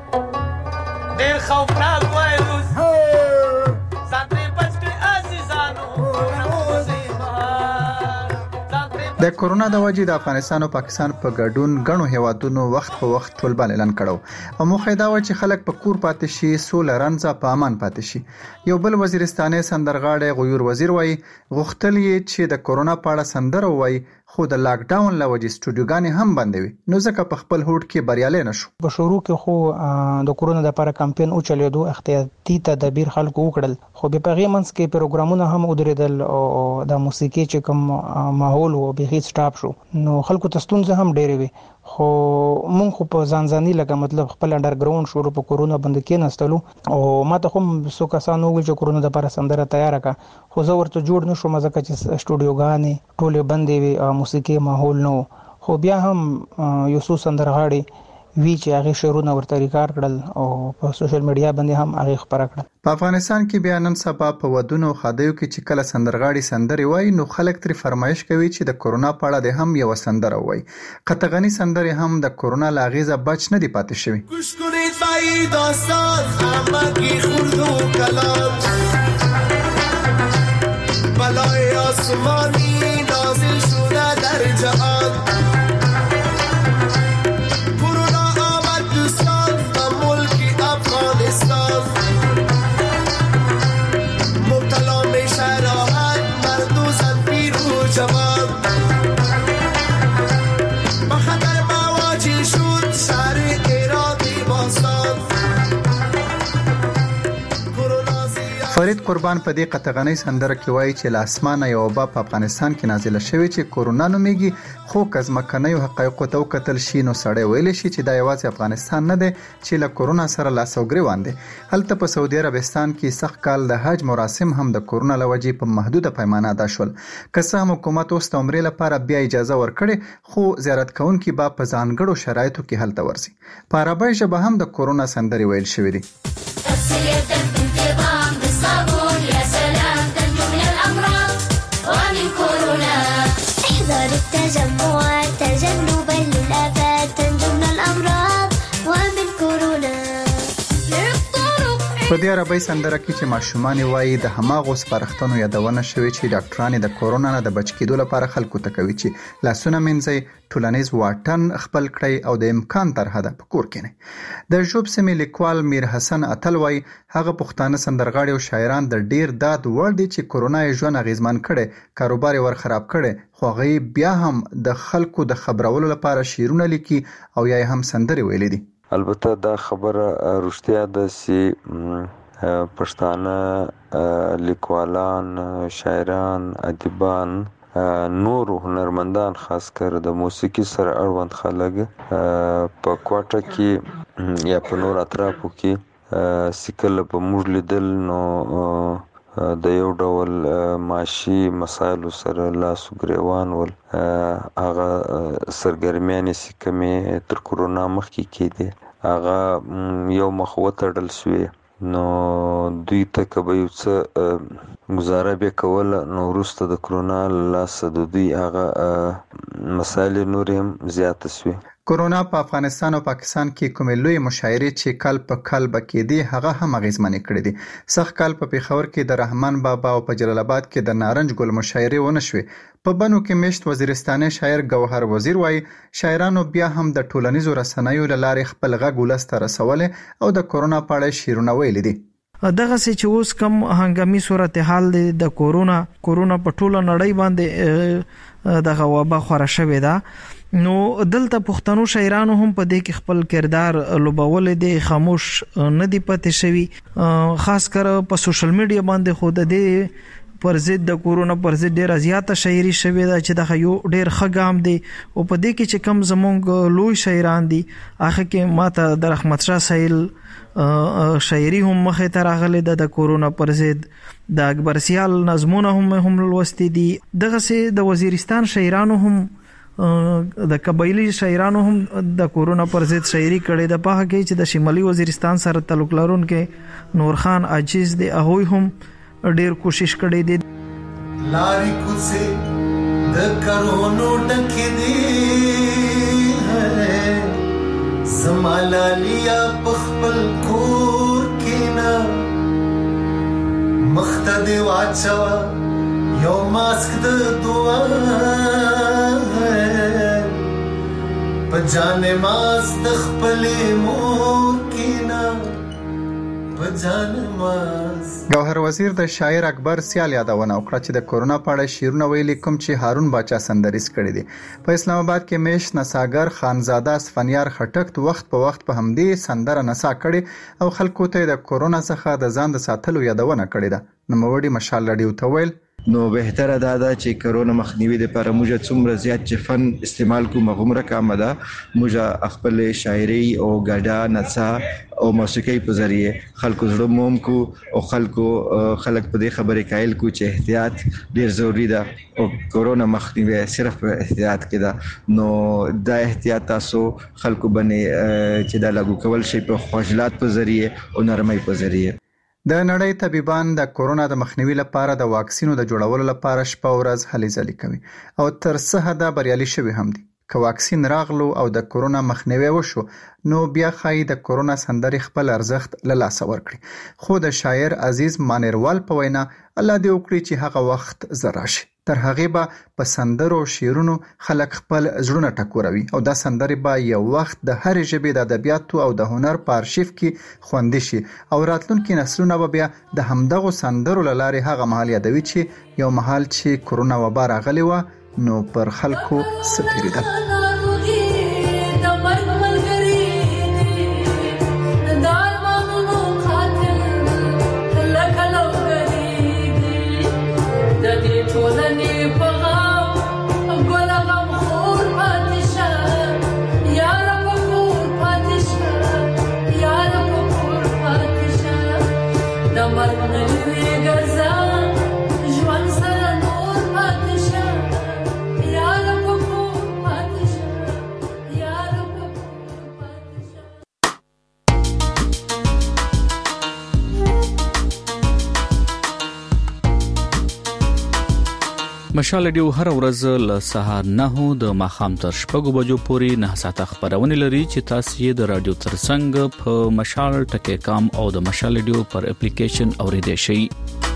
ډېر خوفناک وایروس ځان ترې بچ کړئ عزیزانو مو زې د کورونا د وجې د افغانستان او پاکستان په ګډون غنو هیوادونو وخت په وخت ټولبال اعلان کړو او موخه دا و چې خلک په کور پاتې شي سول رنځه په امان پاتې شي. یو بل وزیرستاني سندرغاړی غیور وزیر وای غوښتل یې چې د کورونا په اړه سندره وای خو د لاک ډاون لوجې سټوډیوګانې هم بندوي نو ځکه په خپل هوډ کې بریالي نشو. په شروع کې خو د کورونا د لپاره کمپاین او چلیدو احتیاطي تدابیر خلکو وکړل خو په پیغه منځ کې پروګرامونه هم ودرېدل او د موسیقي چې کوم ماحول او به هیڅ سټاپ شو نو خلکو ته ستونزه هم ډېرې وي خو مونږ خو په ځانځاني لکه مطلب خپل انډرګراوند شروع په کورونا باندې کې نستلو او ماته هم څو کسانو ویل چې کورونا د لپاره سندره تیار کړه خو زه ورته جوړ نشم ځکه چې سټوډیوګانې ټولې بندې وي او موسیقي ماحول نو خو بیا هم یو څو سندرغاړي وی چې هغه شروع ورته ریکارډ کړل او په سوشل میډیا باندې هم هغه خبره کړل. په افغانستان کې بیا نن سبا په ودونو خادیو کې چې کله سندرغاړي سندري وای نو خلک تر فرمایش کوي چې د کورونا په اړه د هم یو سندره وای. قطغنی سندري هم د کورونا لاغیزه بچ نه دی پاتې شوی. گوش کنید با این داستان همگی خورد و کلان بلای آسمانی نازل شده در جهان فرید قربان په دې قطغنی سندره کې وایي چې لاسمانه یو وبا په افغانستان کې نازله شوې چې کورونا نومېږي خو کزمکنیو حقایقو ته وکتل شي نو سړی ویل شي چې دا یوازې افغانستان نه دی چې له کورونا سره لاس او ګریوان دی. هلته په سعودي عربستان کې سخت کال د حج مراسم هم د کورونا له وجې په محدوده پیمانه ادا شول. که څه هم حکومت اوس د عمرې لپاره بیا اجازه ورکړي خو زیارت کوونکي به په ځانګړو شرایطو کې هلته ورسي. په عربی ژبه هم د کورونا سندري ویل شوې دي. احذر بالتجمع تجنبا للآفات تنجو من الأمراض ومن كورونا. په دې عربی سندره کې چې ماشومان وایي د هماغو سپارښتنو یادونه شوې چې ډاکټران د کورونا نه د بچ کېدو لپاره خلکو ته کوي چې لاسونه مینځي، ټولنیز واټن خپل کړئ او د امکان تر حده په کور کې نه. د ژوب سیمې لیکوال میر حسن اتل وایي هغه پښتانه سندرغاړي او شاعران د ډیر داد وړ دي چې کورونا یې ژوند اغیزمن کړي، کاروبار یې ور خراب کړي، خو هغه بیا هم د خلکو د خبرولو لپاره شعرونه لیکي او یا هم سندري ویلي دي. البته دا خبره رښتیا ده چې پښتانه لیکوالان، شاعران، ادیبان، نور هنرمندان خاص کر د موسیقي سره اړوند خلک په کوټه کې یا په نور اطرافو کې سیکل په موږ لیدل نو د یو ډول معاشي مسایلو سره لاس ګریوان ول. هغه سرګرمیانې چې کومې تر کورونا مخکې کېدې هغه یو مخ وتړل شوې، نو دوی ته که به یو څه ګزاره به کوله نو وروسته د کورونا له لاسه د دوی هغه مسایلې نورې هم زیاته شوې. کورونا په افغانستان او پاکستان کې کومې لوی مشاعرې چې کال په کال به کېدې هغه هم اغیزمنې کړې دي. سخت کال په پیښور کې د رحمان بابا او په جلال آباد کې د نارنج ګل مشاعرې ونه شوې. په بنو کې مشت وزیرستاني شاعر ګوهر وزیر وایي شاعرانو بیا هم د ټولنیزو رسنیو له لارې خپل غږ ولس ته رسولې او د کورونا په اړه شعرونه ویلي دي. دغه چې اوس کم هنګامي صورتحال دی د کورونا کورونا په ټوله نړۍ باندې دغه وبا خوره شوې ده، نو دلته پښتنو شاعرانو هم په دې کې خپل کردار لوبول دي، خاموش نه دی پاتې شوی. خاص کر په سوشل میډیا باندې خو د دې پر ضد د کورونا پر ضد ډیره زیاته شاعري شوې ده چې د یو ډیر خګام دی. او په دې کې چې کم زمونږ لوی شاعران دي هغه کې ماته د رحمت شاه سایل شاعري هم مخه ته راغلي ده د کورونا پر ضد، د اکبر سیال نظمونه هم هم لوستي دي. دغه سه د وزیرستان شاعرانو هم د قبایلی شاعرانو هم د کورونا پر ضد شاعري کړې ده. په هغه چې د شمالي وزیرستان سره تعلق لرونکي نور خان عاجز دی هغه هم ډیر کوشش کړی دی. لارې کوڅه د کرونو ډکې دي، زمالالیا په خپل کور کې نه مخته دی واچوه یو ماسک د دعا په جانې ماس د خپلې مور کې نه په جانې ماس. ګوهر وزیر د شاعر اکبر سیال یادونه وکړه چې د کورونا په اړه شعرونه ویلي کوم چې هارون باچا سندریز کړی دي. په اسلام آباد کې میش نساګر خانزاده اسفنیار خټک وخت په وخت په همدې سندره نسا کړي او خلکو ته د کورونا څخه د ځان د ساتلو یادونه کړې ده. نوموړي مشال لډیو ته ویل نو بهتره ده دا چې کرونا مخنیوي لپاره موږ څومره زیات چې فن استعمال کوو مغمره کامه ده. موږ خپل شاعري او غډا نڅا او موسیقي په ذریعه خلکو زړه موم کو او خلکو خلک په دې خبرې قائل کو چې احتیاط ډیر ضروری ده او کرونا مخنیوي صرف په احتیاط کې ده. نو دا احتیاط تاسو خلکو باندې چې دا لاګو کول شي په خواجلات په ذریعه او نرمۍ په ذریعه. د نړۍ طبيبان د کورونا د مخنیوي لپاره د واکسینو د جوړولو لپاره شپه او ورځ هلې ځلې کوي او تر څه حده بریالي شوي هم دي. که واکسین راغلو او د کورونا مخنیوي وشو نو بیا خای د کورونا سندري خپل ارزښت له لاسه ورکړي. خو د شاعر عزیز مانیروال په وینا الله دې وکړي چې هغه وخت زراشي. تر هغه به په سندرو شعرونو خلک خپل زړونه ټکوروي او دا سندري به یو وخت د هر ژبې د ادبیاتو او د هنر په ارشیف کې خوندي شي او راتلونکي نسلونه به بیا د همدغه سندرو لاره هغه مهال یادوي چې یو مهال چې کورونا وبا راغلی و نو پر خلکو سپیریدل. مشال رادیو هر ورځ له سهار نه د ماخام تر شپږو بجو پورې نه ساعته خبرونه لري چې تاسو یې د رادیو ترڅنګ په مشال ټکی کام او د مشال رادیو پر اپلیکیشن اوریدئ شئ.